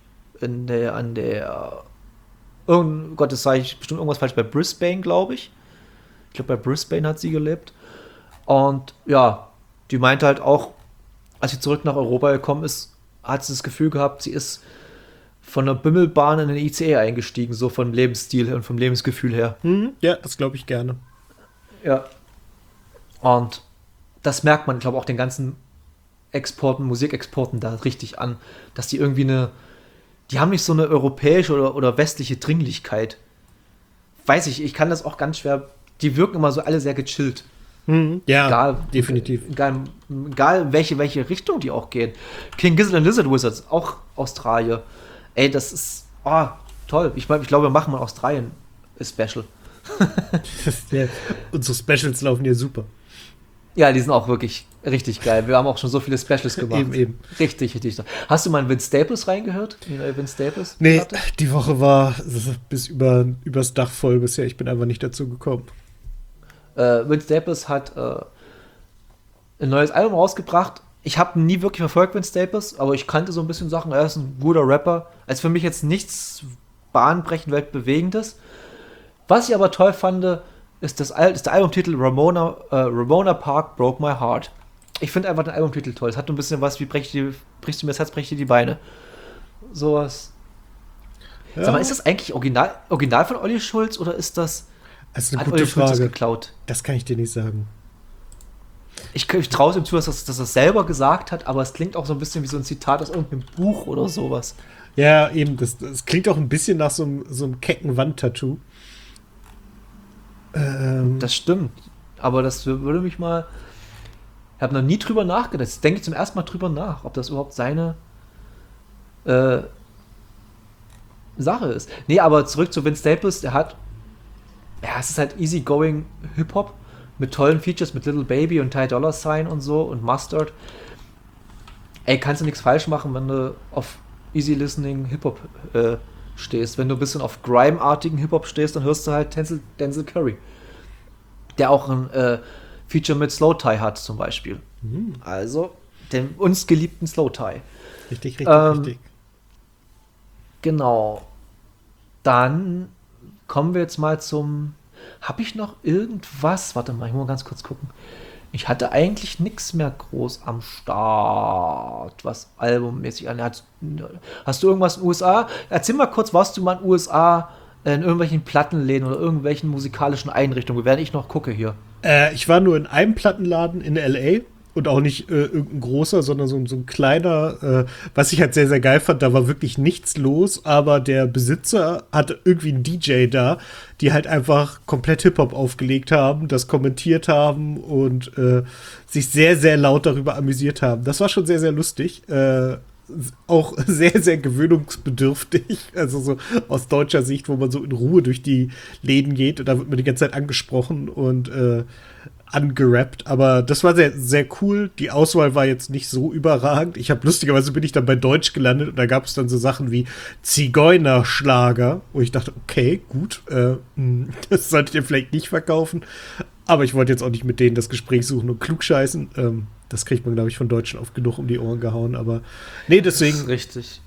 Gott, das sage ich bestimmt irgendwas falsch, bei Brisbane, glaube ich. Ich glaube, bei Brisbane hat sie gelebt. Und ja, die meinte halt auch, als sie zurück nach Europa gekommen ist, hat sie das Gefühl gehabt, sie ist von der Bimmelbahn in den ICE eingestiegen, so vom Lebensstil und vom Lebensgefühl her. Ja, das glaube ich gerne. Ja. Und das merkt man, ich glaube, auch den ganzen Exporten, Musikexporten da richtig an, dass die irgendwie die haben nicht so eine europäische oder westliche Dringlichkeit. Weiß ich kann das auch ganz schwer, die wirken immer so alle sehr gechillt. Ja, egal, definitiv. Egal welche Richtung die auch gehen. King Gizzard and Lizard Wizards, auch Australien. Ey, das ist toll. Ich glaube, wir machen mal Australien-Special. Ja, unsere Specials laufen ja super. Ja, die sind auch wirklich richtig geil. Wir haben auch schon so viele Specials gemacht. Eben. Richtig, richtig. Toll. Hast du mal in Vince Staples reingehört? Die neue Vince Staples? Nee, die Woche war bis übers Dach voll bisher. Ich bin einfach nicht dazu gekommen. Vince Staples hat ein neues Album rausgebracht. Ich habe nie wirklich verfolgt Vince Staples, aber ich kannte so ein bisschen Sachen. Er ist ein guter Rapper. Also für mich jetzt nichts bahnbrechend weltbewegendes. Was ich aber toll fand, ist der Albumtitel Ramona Park Broke My Heart. Ich finde einfach den Albumtitel toll. Es hat ein bisschen was wie brichst du mir das Herz, brech dir die Beine. Sowas. Ja. Sag mal, ist das eigentlich Original von Olli Schulz oder ist das Das ist eine hat gute Olli Schulz das Frage. geklaut? Das kann ich dir nicht sagen. Ich traue es ihm zu, dass er es selber gesagt hat, aber es klingt auch so ein bisschen wie so ein Zitat aus irgendeinem Buch oder sowas. Ja, eben. Das klingt auch ein bisschen nach so einem kecken Wandtattoo. Das stimmt. Aber das würde mich mal. Ich habe noch nie drüber nachgedacht. Jetzt denke ich zum ersten Mal drüber nach, ob das überhaupt seine Sache ist. Nee, aber zurück zu Vince Staples. Es ist halt easygoing Hip-Hop mit tollen Features, mit Little Baby und Ty Dolla $ign und so und Mustard. Ey, kannst du nichts falsch machen, wenn du auf easy listening Hip-Hop stehst. Wenn du ein bisschen auf Grime-artigen Hip-Hop stehst, dann hörst du halt Denzel Curry. Der auch ein Feature mit Slow Tie hat zum Beispiel. Also, den uns geliebten Slow Tie. Richtig, richtig. Genau. Dann kommen wir jetzt mal zum. Habe ich noch irgendwas? Warte mal, ich muss mal ganz kurz gucken. Ich hatte eigentlich nichts mehr groß am Start, was albummäßig anhat. Hast du irgendwas in den USA? Erzähl mal kurz, warst du mal in den USA in irgendwelchen Plattenläden oder irgendwelchen musikalischen Einrichtungen, während ich noch gucke hier? Ich war nur in einem Plattenladen in L.A. und auch nicht irgendein großer, sondern so ein kleiner, was ich halt sehr, sehr geil fand, da war wirklich nichts los, aber der Besitzer hatte irgendwie einen DJ da, die halt einfach komplett Hip-Hop aufgelegt haben, das kommentiert haben und sich sehr, sehr laut darüber amüsiert haben. Das war schon sehr, sehr lustig. Auch sehr, sehr gewöhnungsbedürftig, also so aus deutscher Sicht, wo man so in Ruhe durch die Läden geht und da wird man die ganze Zeit angesprochen und angerappt, aber das war sehr, sehr cool. Die Auswahl war jetzt nicht so überragend. Lustigerweise bin ich dann bei Deutsch gelandet und da gab es dann so Sachen wie Zigeunerschlager, wo ich dachte, okay, gut, das solltet ihr vielleicht nicht verkaufen, aber ich wollte jetzt auch nicht mit denen das Gespräch suchen und klugscheißen. Das kriegt man, glaube ich, von Deutschen oft genug um die Ohren gehauen, aber nee, deswegen. Das ist richtig.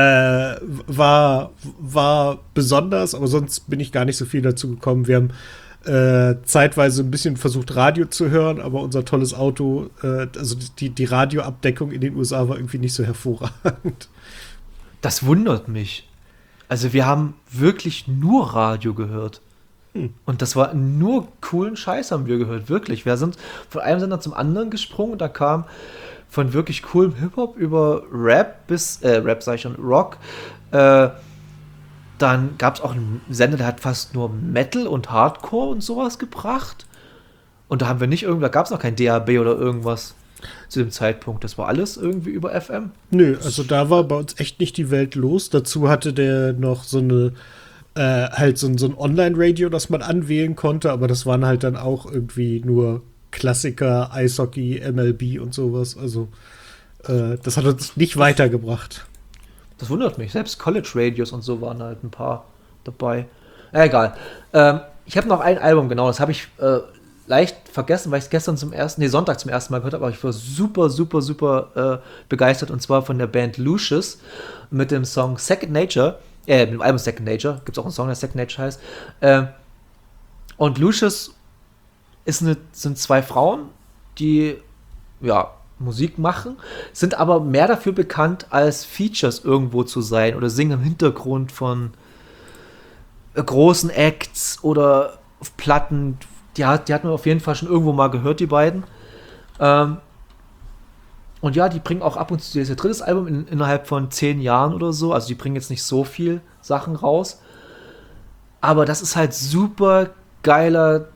War besonders, aber sonst bin ich gar nicht so viel dazu gekommen. Wir haben zeitweise ein bisschen versucht, Radio zu hören, aber unser tolles Auto, also die Radioabdeckung in den USA war irgendwie nicht so hervorragend. Das wundert mich. Also wir haben wirklich nur Radio gehört. Und das war nur coolen Scheiß haben wir gehört, wirklich. Wir sind von einem Sender zum anderen gesprungen und da kam von wirklich coolem Hip-Hop über Rap bis, Rap sag ich schon, Rock. Dann gab es auch einen Sender, der hat fast nur Metal und Hardcore und sowas gebracht. Und da haben wir nicht da gab es noch kein DAB oder irgendwas zu dem Zeitpunkt. Das war alles irgendwie über FM. Nö, also da war bei uns echt nicht die Welt los. Dazu hatte der noch so eine halt so ein Online-Radio, das man anwählen konnte, aber das waren halt dann auch irgendwie nur Klassiker, Eishockey, MLB und sowas. Also das hat uns nicht weitergebracht. Das wundert mich. Selbst College-Radios und so waren halt ein paar dabei. Egal. Ich habe noch ein Album, genau, das habe ich leicht vergessen, weil ich es Sonntag zum ersten Mal gehört habe, aber ich war super, super, super begeistert und zwar von der Band Lucius mit dem Song Second Nature. Mit dem Album Second Nature. Gibt es auch einen Song, der Second Nature heißt. Und Lucius sind zwei Frauen, die Musik machen, sind aber mehr dafür bekannt, als Features irgendwo zu sein oder singen im Hintergrund von großen Acts oder auf Platten. Die hat man auf jeden Fall schon irgendwo mal gehört, die beiden. Und ja, die bringen auch ab und zu, das ist ihr drittes Album innerhalb von 10 Jahren oder so. Also die bringen jetzt nicht so viel Sachen raus. Aber das ist halt super geiler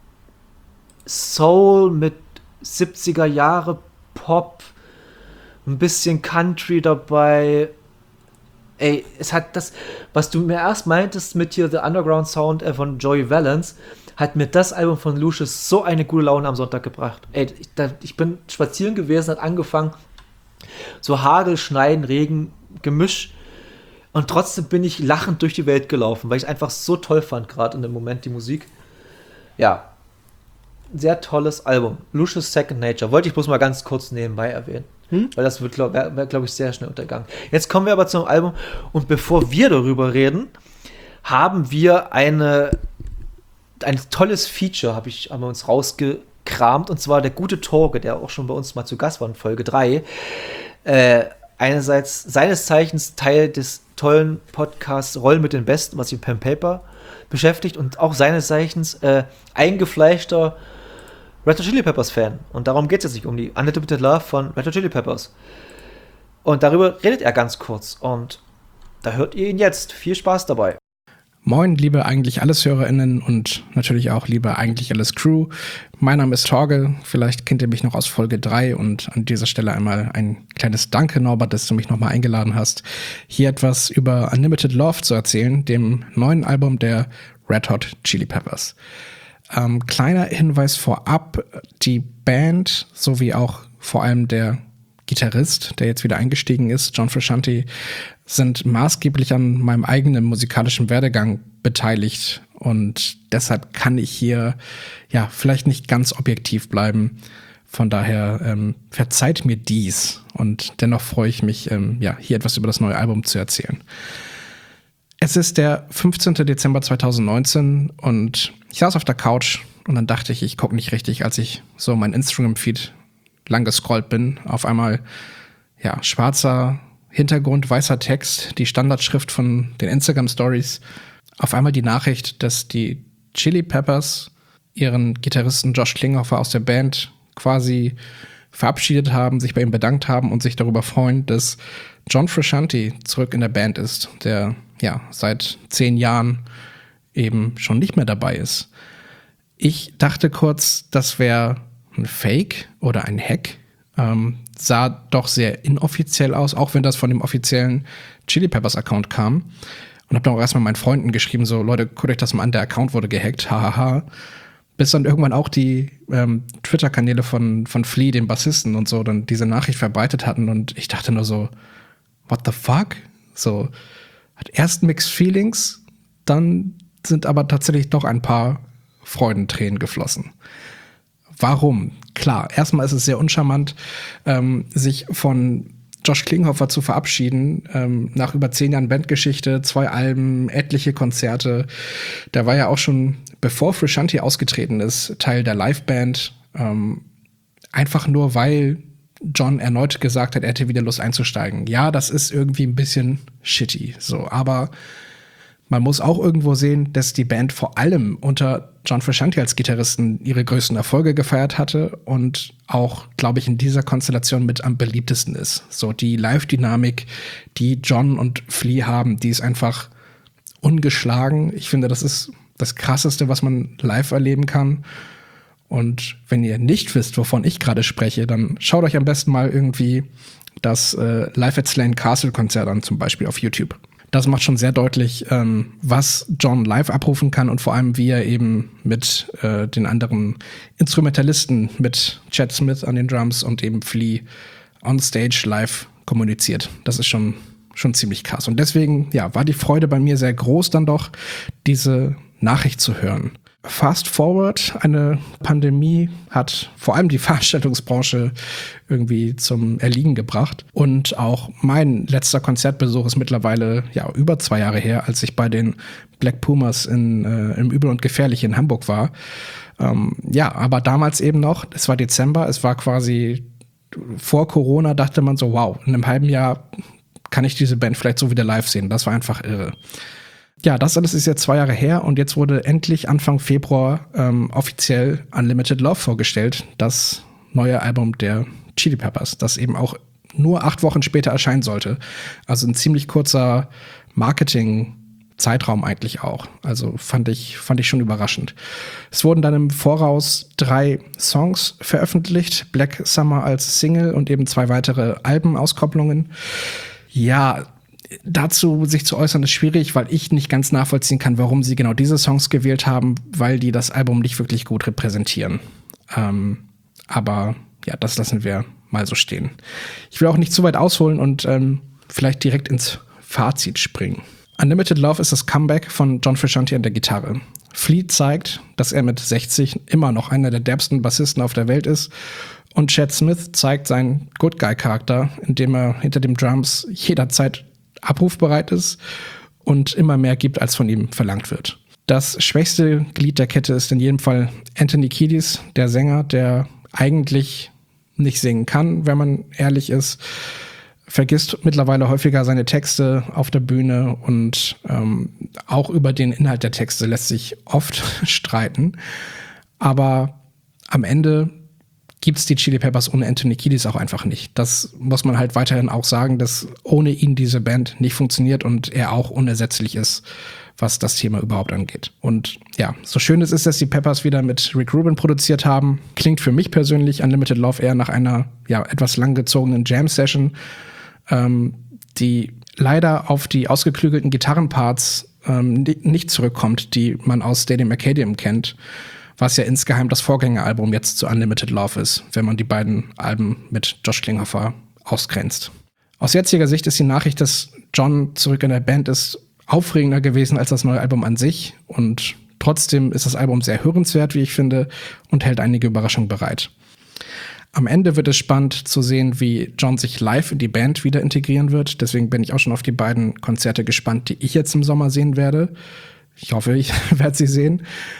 Soul mit 70er Jahre Pop, ein bisschen Country dabei. Ey, es hat das, was du mir erst meintest mit hier The Underground Sound von Joey Valence, hat mir das Album von Lucius so eine gute Laune am Sonntag gebracht. Ey, ich bin spazieren gewesen, hat angefangen, so Hagel, Schneien, Regen, Gemisch und trotzdem bin ich lachend durch die Welt gelaufen, weil ich einfach so toll fand, gerade in dem Moment die Musik. Ja, sehr tolles Album. Lucius Second Nature. Wollte ich bloß mal ganz kurz nebenbei erwähnen. Weil das wird, glaube ich, sehr schnell untergegangen. Jetzt kommen wir aber zum Album und bevor wir darüber reden, haben wir ein tolles Feature, haben wir uns rausgekramt, und zwar der gute Torge, der auch schon bei uns mal zu Gast war in Folge 3. Einerseits seines Zeichens Teil des tollen Podcasts Rollen mit den Besten, was sich mit Pen Paper beschäftigt und auch seines Zeichens eingefleischter Red Hot Chili Peppers Fan. Und darum geht es jetzt nicht, um die Unlimited Love von Red Hot Chili Peppers. Und darüber redet er ganz kurz. Und da hört ihr ihn jetzt. Viel Spaß dabei. Moin, liebe Eigentlich Alles-HörerInnen und natürlich auch liebe Eigentlich Alles-Crew. Mein Name ist Torge, vielleicht kennt ihr mich noch aus Folge 3 und an dieser Stelle einmal ein kleines Danke, Norbert, dass du mich nochmal eingeladen hast, hier etwas über Unlimited Love zu erzählen, dem neuen Album der Red Hot Chili Peppers. Kleiner Hinweis vorab, die Band sowie auch vor allem der Gitarrist, der jetzt wieder eingestiegen ist, John Frusciante, sind maßgeblich an meinem eigenen musikalischen Werdegang beteiligt und deshalb kann ich hier ja vielleicht nicht ganz objektiv bleiben. Von daher verzeiht mir dies und dennoch freue ich mich, hier etwas über das neue Album zu erzählen. Es ist der 15. Dezember 2019 und ich saß auf der Couch und dann dachte ich gucke nicht richtig, als ich so mein Instagram-Feed lang gescrollt bin. Auf einmal, schwarzer Hintergrund, weißer Text, die Standardschrift von den Instagram-Stories. Auf einmal die Nachricht, dass die Chili Peppers ihren Gitarristen Josh Klinghoffer aus der Band quasi verabschiedet haben, sich bei ihm bedankt haben und sich darüber freuen, dass John Frusciante zurück in der Band ist, der seit 10 Jahren eben schon nicht mehr dabei ist. Ich dachte kurz, das wäre ein Fake oder ein Hack. Sah doch sehr inoffiziell aus, auch wenn das von dem offiziellen Chili Peppers Account kam. Und habe dann auch erstmal meinen Freunden geschrieben, so, Leute, guckt euch das mal an, der Account wurde gehackt, hahaha. Bis dann irgendwann auch die Twitter-Kanäle von Flea, dem Bassisten und so, dann diese Nachricht verbreitet hatten und ich dachte nur so, what the fuck? So, hat erst Mixed Feelings, dann sind aber tatsächlich doch ein paar Freudentränen geflossen. Warum? Klar, erstmal ist es sehr uncharmant, sich von Josh Klinghoffer zu verabschieden, nach über 10 Jahren Bandgeschichte, 2 Alben, etliche Konzerte. Der war ja auch schon bevor Frusciante ausgetreten ist, Teil der Liveband, einfach nur, weil John erneut gesagt hat, er hätte wieder Lust einzusteigen. Ja, das ist irgendwie ein bisschen shitty, so, aber man muss auch irgendwo sehen, dass die Band vor allem unter John Frusciante als Gitarristen ihre größten Erfolge gefeiert hatte und auch, glaube ich, in dieser Konstellation mit am beliebtesten ist. So die Live-Dynamik, die John und Flea haben, die ist einfach ungeschlagen. Ich finde, das ist das Krasseste, was man live erleben kann. Und wenn ihr nicht wisst, wovon ich gerade spreche, dann schaut euch am besten mal irgendwie das Live at Slane Castle Konzert an, zum Beispiel auf YouTube. Das macht schon sehr deutlich, was John live abrufen kann und vor allem, wie er eben mit den anderen Instrumentalisten, mit Chad Smith an den Drums und eben Flea on Stage live kommuniziert. Das ist schon ziemlich krass. Und deswegen, ja, war die Freude bei mir sehr groß, dann doch diese Nachricht zu hören. Fast forward, eine Pandemie hat vor allem die Veranstaltungsbranche irgendwie zum Erliegen gebracht. Und auch mein letzter Konzertbesuch ist mittlerweile ja über 2 Jahre her, als ich bei den Black Pumas im Übel und Gefährlich in Hamburg war. Ja, aber damals eben noch, es war Dezember, es war quasi vor Corona, dachte man so, wow, in einem halben Jahr kann ich diese Band vielleicht so wieder live sehen. Das war einfach irre. Ja, das alles ist jetzt 2 Jahre her und jetzt wurde endlich Anfang Februar offiziell Unlimited Love vorgestellt, das neue Album der Chili Peppers, das eben auch nur 8 Wochen später erscheinen sollte. Also ein ziemlich kurzer Marketing-Zeitraum eigentlich auch. Also fand ich schon überraschend. Es wurden dann im Voraus 3 Songs veröffentlicht, Black Summer als Single und eben 2 weitere Albenauskopplungen. Ja, dazu sich zu äußern ist schwierig, weil ich nicht ganz nachvollziehen kann, warum sie genau diese Songs gewählt haben, weil die das Album nicht wirklich gut repräsentieren. Aber ja, das lassen wir mal so stehen. Ich will auch nicht zu weit ausholen und vielleicht direkt ins Fazit springen. Unlimited Love ist das Comeback von John Frusciante an der Gitarre. Flea zeigt, dass er mit 60 immer noch einer der derbsten Bassisten auf der Welt ist. Und Chad Smith zeigt seinen Good Guy-Charakter, indem er hinter dem Drums jederzeit abrufbereit ist und immer mehr gibt, als von ihm verlangt wird. Das schwächste Glied der Kette ist in jedem Fall Anthony Kiedis, der Sänger, der eigentlich nicht singen kann, wenn man ehrlich ist, vergisst mittlerweile häufiger seine Texte auf der Bühne und auch über den Inhalt der Texte lässt sich oft streiten. Aber am Ende gibt's die Chili Peppers ohne Anthony Kiedis auch einfach nicht. Das muss man halt weiterhin auch sagen, dass ohne ihn diese Band nicht funktioniert und er auch unersetzlich ist, was das Thema überhaupt angeht. Und ja, so schön es ist, dass die Peppers wieder mit Rick Rubin produziert haben, klingt für mich persönlich Unlimited Love eher nach einer ja etwas langgezogenen Jam-Session, die leider auf die ausgeklügelten Gitarrenparts nicht zurückkommt, die man aus Stadium Arcadium kennt, was ja insgeheim das Vorgängeralbum jetzt zu Unlimited Love ist, wenn man die beiden Alben mit Josh Klinghoffer ausgrenzt. Aus jetziger Sicht ist die Nachricht, dass John zurück in der Band ist, aufregender gewesen als das neue Album an sich und trotzdem ist das Album sehr hörenswert, wie ich finde, und hält einige Überraschungen bereit. Am Ende wird es spannend zu sehen, wie John sich live in die Band wieder integrieren wird. Deswegen bin ich auch schon auf die beiden Konzerte gespannt, die ich jetzt im Sommer sehen werde. Ich hoffe, ich werde sie sehen.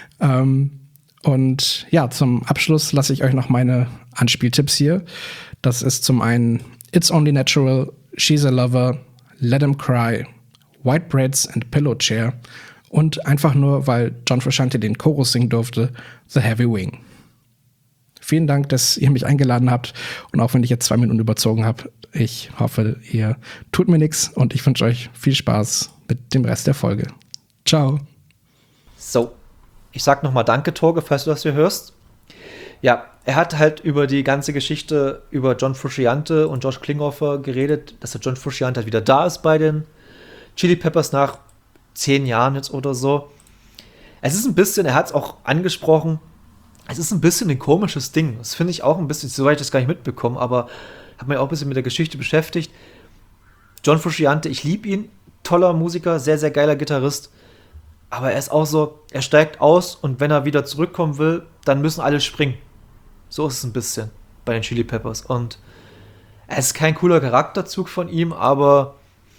Und ja, zum Abschluss lasse ich euch noch meine Anspieltipps hier. Das ist zum einen It's Only Natural, She's a Lover, Let 'Em Cry, White Breads and Pillow Chair und einfach nur, weil John Frusciante den Chorus singen durfte, The Heavy Wing. Vielen Dank, dass ihr mich eingeladen habt und auch wenn ich jetzt 2 Minuten überzogen habe, ich hoffe, ihr tut mir nichts und ich wünsche euch viel Spaß mit dem Rest der Folge. Ciao. So. Ich sag nochmal Danke, Torge, falls du das hier hörst. Ja, er hat halt über die ganze Geschichte über John Frusciante und Josh Klinghoffer geredet, dass der John Frusciante halt wieder da ist bei den Chili Peppers nach 10 Jahren jetzt oder so. Es ist ein bisschen, er hat es auch angesprochen, es ist ein bisschen ein komisches Ding. Das finde ich auch ein bisschen, soweit ich das gar nicht mitbekommen, aber habe mich auch ein bisschen mit der Geschichte beschäftigt. John Frusciante, ich liebe ihn, toller Musiker, sehr, sehr geiler Gitarrist. Aber er ist auch so, er steigt aus und wenn er wieder zurückkommen will, dann müssen alle springen. So ist es ein bisschen bei den Chili Peppers. Und es ist kein cooler Charakterzug von ihm, aber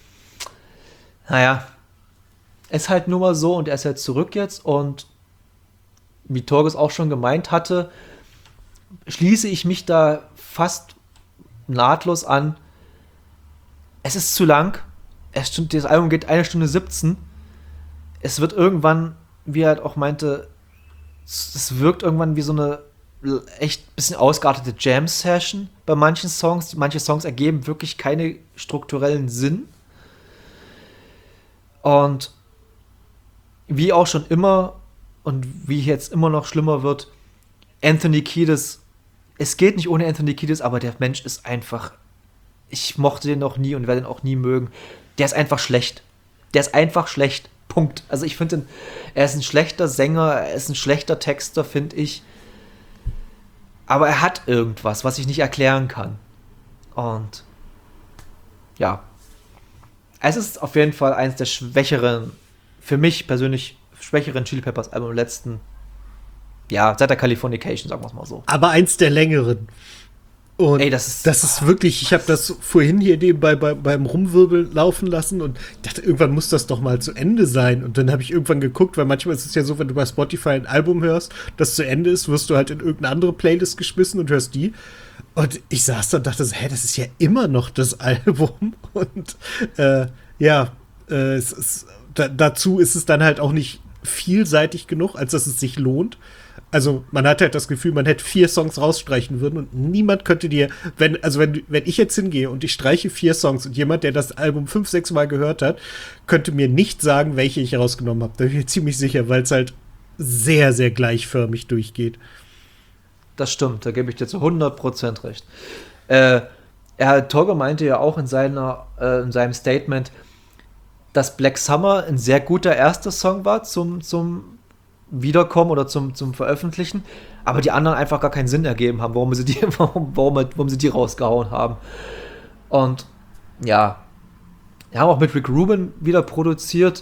naja, ist halt nur mal so und er ist halt zurück jetzt und wie Torges auch schon gemeint hatte, schließe ich mich da fast nahtlos an. Es ist zu lang. Das Album geht 1 Stunde 17. Es wird irgendwann, wie er halt auch meinte, es wirkt irgendwann wie so eine echt bisschen ausgeartete Jam-Session bei manchen Songs. Manche Songs ergeben wirklich keine strukturellen Sinn. Und wie auch schon immer und wie jetzt immer noch schlimmer wird, Anthony Kiedis, es geht nicht ohne Anthony Kiedis, aber der Mensch ist einfach, ich mochte den noch nie und werde ihn auch nie mögen. Der ist einfach schlecht. Der ist einfach schlecht. Punkt. Also ich finde, er ist ein schlechter Sänger, er ist ein schlechter Texter, finde ich. Aber er hat irgendwas, was ich nicht erklären kann. Und ja, es ist auf jeden Fall eines der schwächeren, für mich persönlich schwächeren Chili Peppers Album im letzten, ja, seit der Californication, sagen wir es mal so. Aber eins der längeren. Und ey, das ist wirklich, ich habe das vorhin hier nebenbei beim Rumwirbeln laufen lassen und dachte, irgendwann muss das doch mal zu Ende sein. Und dann habe ich irgendwann geguckt, weil manchmal ist es ja so, wenn du bei Spotify ein Album hörst, das zu Ende ist, wirst du halt in irgendeine andere Playlist geschmissen und hörst die. Und ich saß da und dachte so, das ist ja immer noch das Album. Und dazu ist es dann halt auch nicht vielseitig genug, als dass es sich lohnt. Also man hat halt das Gefühl, man hätte 4 Songs rausstreichen würden und niemand könnte dir, wenn ich jetzt hingehe und ich streiche 4 Songs und jemand, der das Album 5, 6 Mal gehört hat, könnte mir nicht sagen, welche ich rausgenommen habe. Da bin ich mir ziemlich sicher, weil es halt sehr, sehr gleichförmig durchgeht. Das stimmt, da gebe ich dir zu 100% recht. Torge meinte ja auch in seinem Statement, dass Black Summer ein sehr guter erster Song war zum Wiederkommen oder zum Veröffentlichen, aber die anderen einfach gar keinen Sinn ergeben haben, warum sie die rausgehauen haben. Und ja, wir haben auch mit Rick Rubin wieder produziert,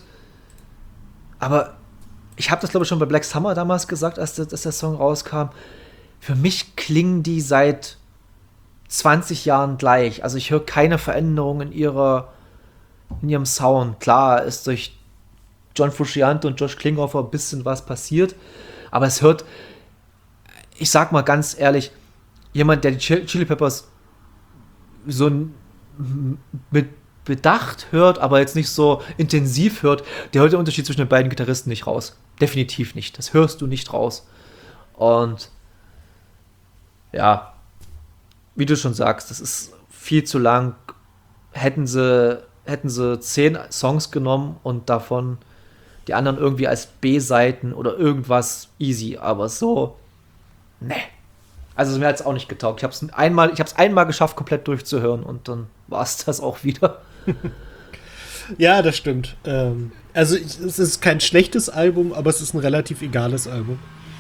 aber ich habe das, glaube ich, schon bei Black Summer damals gesagt, als der Song rauskam. Für mich klingen die seit 20 Jahren gleich. Also ich höre keine Veränderung in ihrem Sound. Klar ist durch John Frusciante und Josh Klinghoffer ein bisschen was passiert, aber es hört, ich sag mal ganz ehrlich, jemand, der die Chili Peppers so mit Bedacht hört, aber jetzt nicht so intensiv hört, der hört den Unterschied zwischen den beiden Gitarristen nicht raus. Definitiv nicht. Das hörst du nicht raus. Und ja, wie du schon sagst, das ist viel zu lang. Hätten sie 10 Songs genommen und davon die anderen irgendwie als B-Seiten oder irgendwas easy, aber so, ne. Also mir hat es auch nicht getaugt. Ich habe es einmal geschafft, komplett durchzuhören und dann war es das auch wieder. Ja, das stimmt. Also es ist kein schlechtes Album, aber es ist ein relativ egales Album.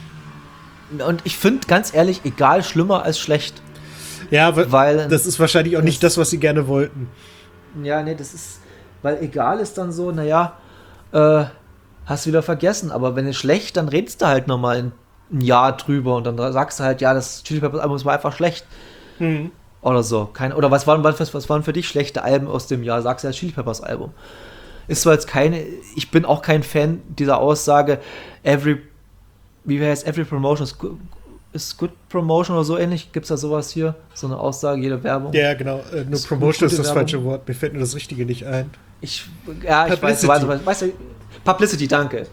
Und ich finde, ganz ehrlich, egal schlimmer als schlecht. Ja, weil das ist wahrscheinlich auch nicht das, was sie gerne wollten. Ja, nee, das ist, weil egal ist dann so, naja, hast du wieder vergessen, aber wenn es schlecht, dann redest du halt nochmal ein Jahr drüber und dann sagst du halt, ja, das Chili Peppers Album war einfach schlecht. Mhm. Oder so. Oder was waren für dich schlechte Alben aus dem Jahr? Sagst du das Chili Peppers Album. Ist zwar jetzt ich bin auch kein Fan dieser Aussage, every promotion is good promotion oder so ähnlich. Gibt es da sowas hier? So eine Aussage, jede Werbung? Ja, genau. Nur Promotion ist das falsche Wort. Mir fällt nur das Richtige nicht ein. Ich weiß, weißt du, Publicity, danke.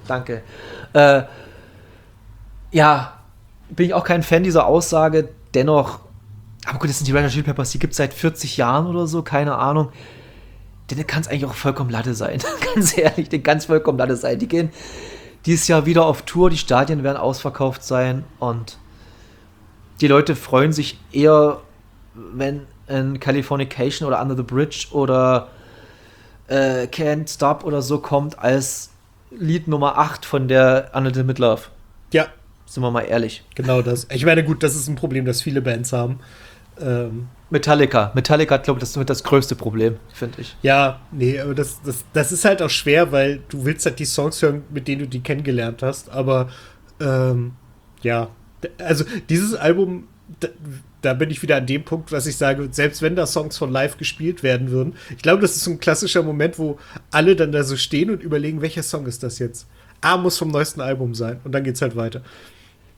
Ja, bin ich auch kein Fan dieser Aussage, dennoch, aber gut, das sind die Red Hot Chili Peppers, die gibt es seit 40 Jahren oder so, keine Ahnung. Denn kann es eigentlich auch vollkommen Latte sein, ganz ehrlich, den kann es vollkommen Latte sein. Die gehen dieses Jahr wieder auf Tour, die Stadien werden ausverkauft sein und die Leute freuen sich eher, wenn in Californication oder Under the Bridge oder Can't Stop oder so kommt, als Lied Nummer 8 von der Unlimited with Love. Ja. Sind wir mal ehrlich. Genau das. Ich meine, gut, das ist ein Problem, das viele Bands haben. Metallica hat, glaube ich, das ist das größte Problem, finde ich. Ja, nee, aber das ist halt auch schwer, weil du willst halt die Songs hören, mit denen du die kennengelernt hast, aber ja, also dieses Album, da bin ich wieder an dem Punkt, was ich sage, selbst wenn da Songs von live gespielt werden würden, ich glaube, das ist so ein klassischer Moment, wo alle dann da so stehen und überlegen, welcher Song ist das jetzt? Muss vom neuesten Album sein und dann geht's halt weiter.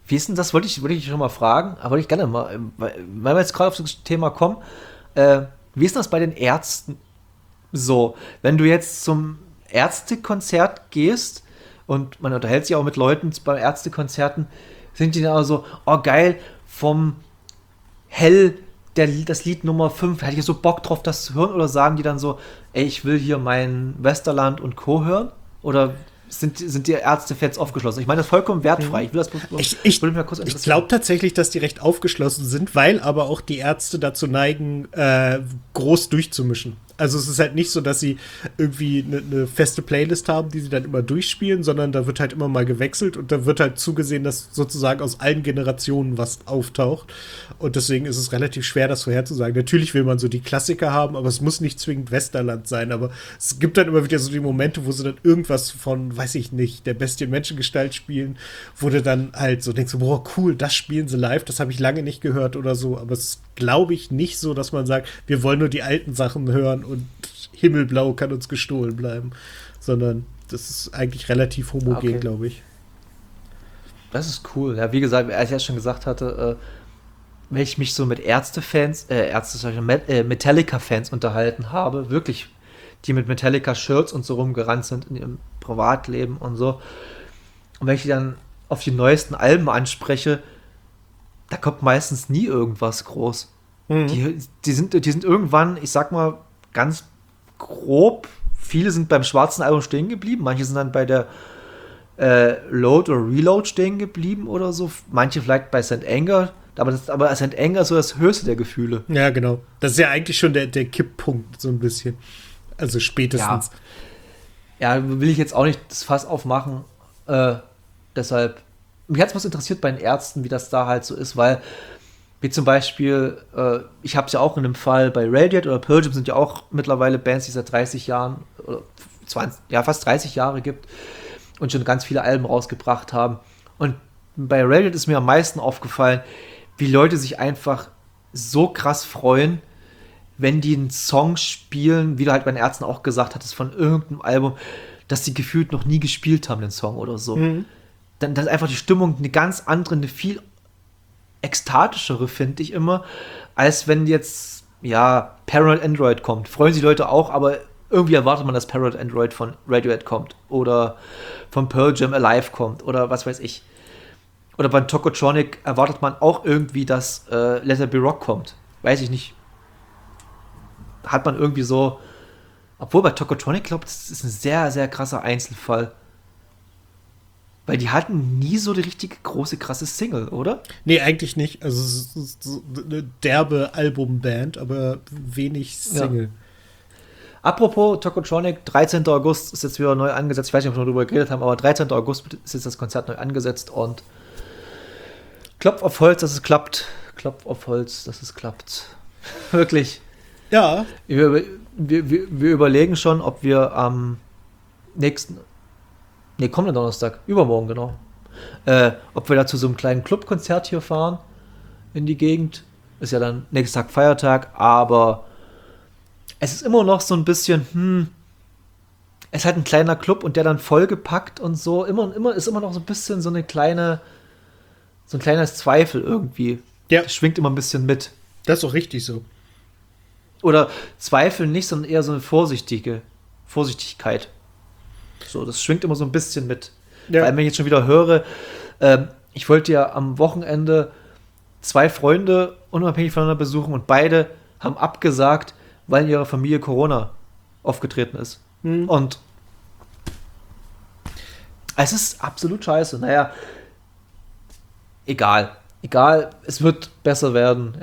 Wie ist denn das? Wollte ich schon mal fragen, aber wollte ich gerne mal, weil wir jetzt gerade auf das Thema kommen, wie ist das bei den Ärzten so? Wenn du jetzt zum Ärztekonzert gehst und man unterhält sich auch mit Leuten bei Ärztekonzerten, sind die dann auch so, oh geil, vom Hell, das Lied Nummer 5, hätte ich so Bock drauf, das zu hören? Oder sagen die dann so, ey, ich will hier mein Westerland und Co. hören? Oder sind die Ärztefans aufgeschlossen? Ich meine, das ist vollkommen wertfrei. Ich glaube tatsächlich, dass die recht aufgeschlossen sind, weil aber auch die Ärzte dazu neigen, groß durchzumischen. Also es ist halt nicht so, dass sie irgendwie eine feste Playlist haben, die sie dann immer durchspielen, sondern da wird halt immer mal gewechselt und da wird halt zugesehen, dass sozusagen aus allen Generationen was auftaucht. Und deswegen ist es relativ schwer, das vorherzusagen. Natürlich will man so die Klassiker haben, aber es muss nicht zwingend Westerland sein. Aber es gibt dann immer wieder so die Momente, wo sie dann irgendwas von, weiß ich nicht, der Bestie Menschengestalt spielen, wo du dann halt so denkst, boah, cool, das spielen sie live, das habe ich lange nicht gehört oder so. Aber es ist, glaube ich, nicht so, dass man sagt, wir wollen nur die alten Sachen hören und Himmelblau kann uns gestohlen bleiben, sondern das ist eigentlich relativ homogen, glaube ich. Das ist cool. Ja, wie gesagt, als ich ja schon gesagt hatte, wenn ich mich so mit Metallica-Fans unterhalten habe, wirklich, die mit Metallica-Shirts und so rumgerannt sind in ihrem Privatleben und so, und wenn ich die dann auf die neuesten Alben anspreche, da kommt meistens nie irgendwas groß. Mhm. Die sind irgendwann, ich sag mal, ganz grob, viele sind beim schwarzen Album stehen geblieben, manche sind dann bei der Load oder Reload stehen geblieben oder so, manche vielleicht bei St. Anger, aber St. Anger ist so das höchste der Gefühle. Ja, genau. Das ist ja eigentlich schon der Kipppunkt, so ein bisschen. Also spätestens. Ja, will ich jetzt auch nicht das Fass aufmachen, deshalb, mich hat es was interessiert bei den Ärzten, wie das da halt so ist, weil wie zum Beispiel, ich habe es ja auch in einem Fall bei Radiate oder Pearl Jam sind ja auch mittlerweile Bands, die es seit 30 Jahren oder 20, ja fast 30 Jahre gibt und schon ganz viele Alben rausgebracht haben. Und bei Radiate ist mir am meisten aufgefallen, wie Leute sich einfach so krass freuen, wenn die einen Song spielen, wie du halt bei den Ärzten auch gesagt hattest, von irgendeinem Album, dass die gefühlt noch nie gespielt haben, den Song oder so. Mhm. Dann ist einfach die Stimmung eine ganz andere, eine viel ekstatischere, finde ich immer, als wenn jetzt, ja, Paranoid Android kommt. Freuen sich Leute auch, aber irgendwie erwartet man, dass Paranoid Android von Radiohead kommt oder von Pearl Jam Alive kommt oder was weiß ich. Oder bei Tokotronic erwartet man auch irgendwie, dass Let There Be Rock kommt. Weiß ich nicht. Hat man irgendwie so, obwohl bei Tokotronic, glaube ich, das ist ein sehr, sehr krasser Einzelfall. Weil die hatten nie so die richtige große, krasse Single, oder? Nee, eigentlich nicht. Also es ist so eine derbe Albumband, aber wenig Single. Ja. Apropos Tokotronic, 13. August ist jetzt wieder neu angesetzt. Ich weiß nicht, ob wir noch darüber geredet haben, aber 13. August ist jetzt das Konzert neu angesetzt und Klopf auf Holz, dass es klappt. Klopf auf Holz, dass es klappt. Wirklich. Ja. Wir überlegen schon, ob wir am kommenden Donnerstag, übermorgen genau, ob wir da zu so einem kleinen Clubkonzert hier fahren in die Gegend. Ist ja dann nächsten Tag Feiertag, aber es ist immer noch so ein bisschen, es ist halt ein kleiner Club und der dann vollgepackt und so, immer ist immer noch so ein bisschen so ein kleines Zweifel irgendwie. Ja. Das schwingt immer ein bisschen mit. Das ist auch richtig so. Oder Zweifel nicht, sondern eher so eine Vorsichtigkeit. So, das schwingt immer so ein bisschen mit. Ja. Weil wenn ich jetzt schon wieder höre, ich wollte ja am Wochenende 2 Freunde unabhängig voneinander besuchen und beide haben abgesagt, weil in ihrer Familie Corona aufgetreten ist. Und es ist absolut scheiße. Naja, egal, es wird besser werden.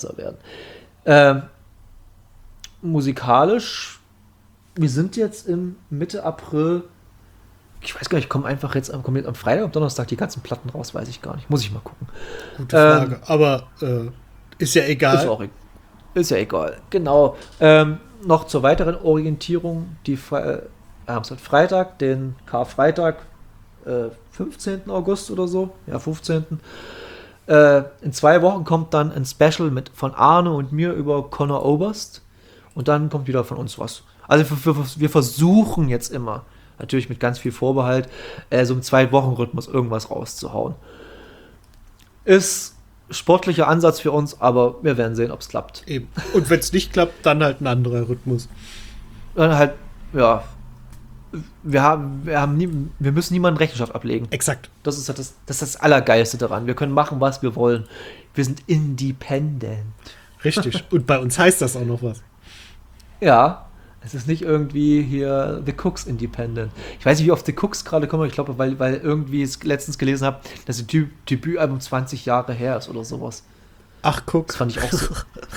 Musikalisch, wir sind jetzt im Mitte April. Ich weiß gar nicht, kommen am Freitag, am Donnerstag die ganzen Platten raus, weiß ich gar nicht. Muss ich mal gucken. Gute Frage, aber ist ja egal. Ist ja egal, genau. Noch zur weiteren Orientierung, am Freitag, den Karfreitag, 15. August oder so, ja, 15. In 2 Wochen kommt dann ein Special von Arne und mir über Conor Oberst und dann kommt wieder von uns was. Also wir versuchen jetzt immer, natürlich mit ganz viel Vorbehalt, so im 2-Wochen-Rhythmus irgendwas rauszuhauen. Ist sportlicher Ansatz für uns, aber wir werden sehen, ob es klappt. Eben. Und wenn es nicht klappt, dann halt ein anderer Rhythmus. Dann halt, ja, wir müssen niemandem Rechenschaft ablegen. Exakt. Das ist das Allergeilste daran. Wir können machen, was wir wollen. Wir sind independent. Richtig. Und bei uns heißt das auch noch was. Ja, es ist nicht irgendwie hier The Cooks Independent. Ich weiß nicht, wie oft The Cooks gerade kommen. Ich glaube, weil irgendwie ich letztens gelesen habe, dass das Debütalbum 20 Jahre her ist oder sowas. Ach, guck. Das fand ich auch so.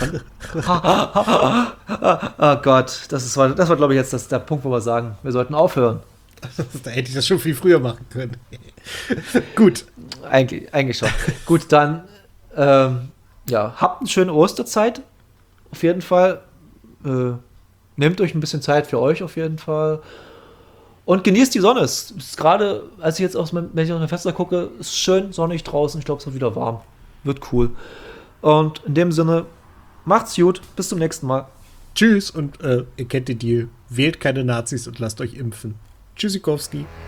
Oh Gott, das war glaube ich, jetzt der Punkt, wo wir sagen, wir sollten aufhören. Da hätte ich das schon viel früher machen können. Gut. Eigentlich schon. Gut, dann habt eine schöne Osterzeit. Auf jeden Fall. Nehmt euch ein bisschen Zeit für euch auf jeden Fall. Und genießt die Sonne. Es ist gerade, als ich jetzt wenn ich aus dem Fenster gucke, ist schön sonnig draußen. Ich glaube, es wird wieder warm. Wird cool. Und in dem Sinne, macht's gut. Bis zum nächsten Mal. Tschüss und ihr kennt den Deal. Wählt keine Nazis und lasst euch impfen. Tschüssikowski.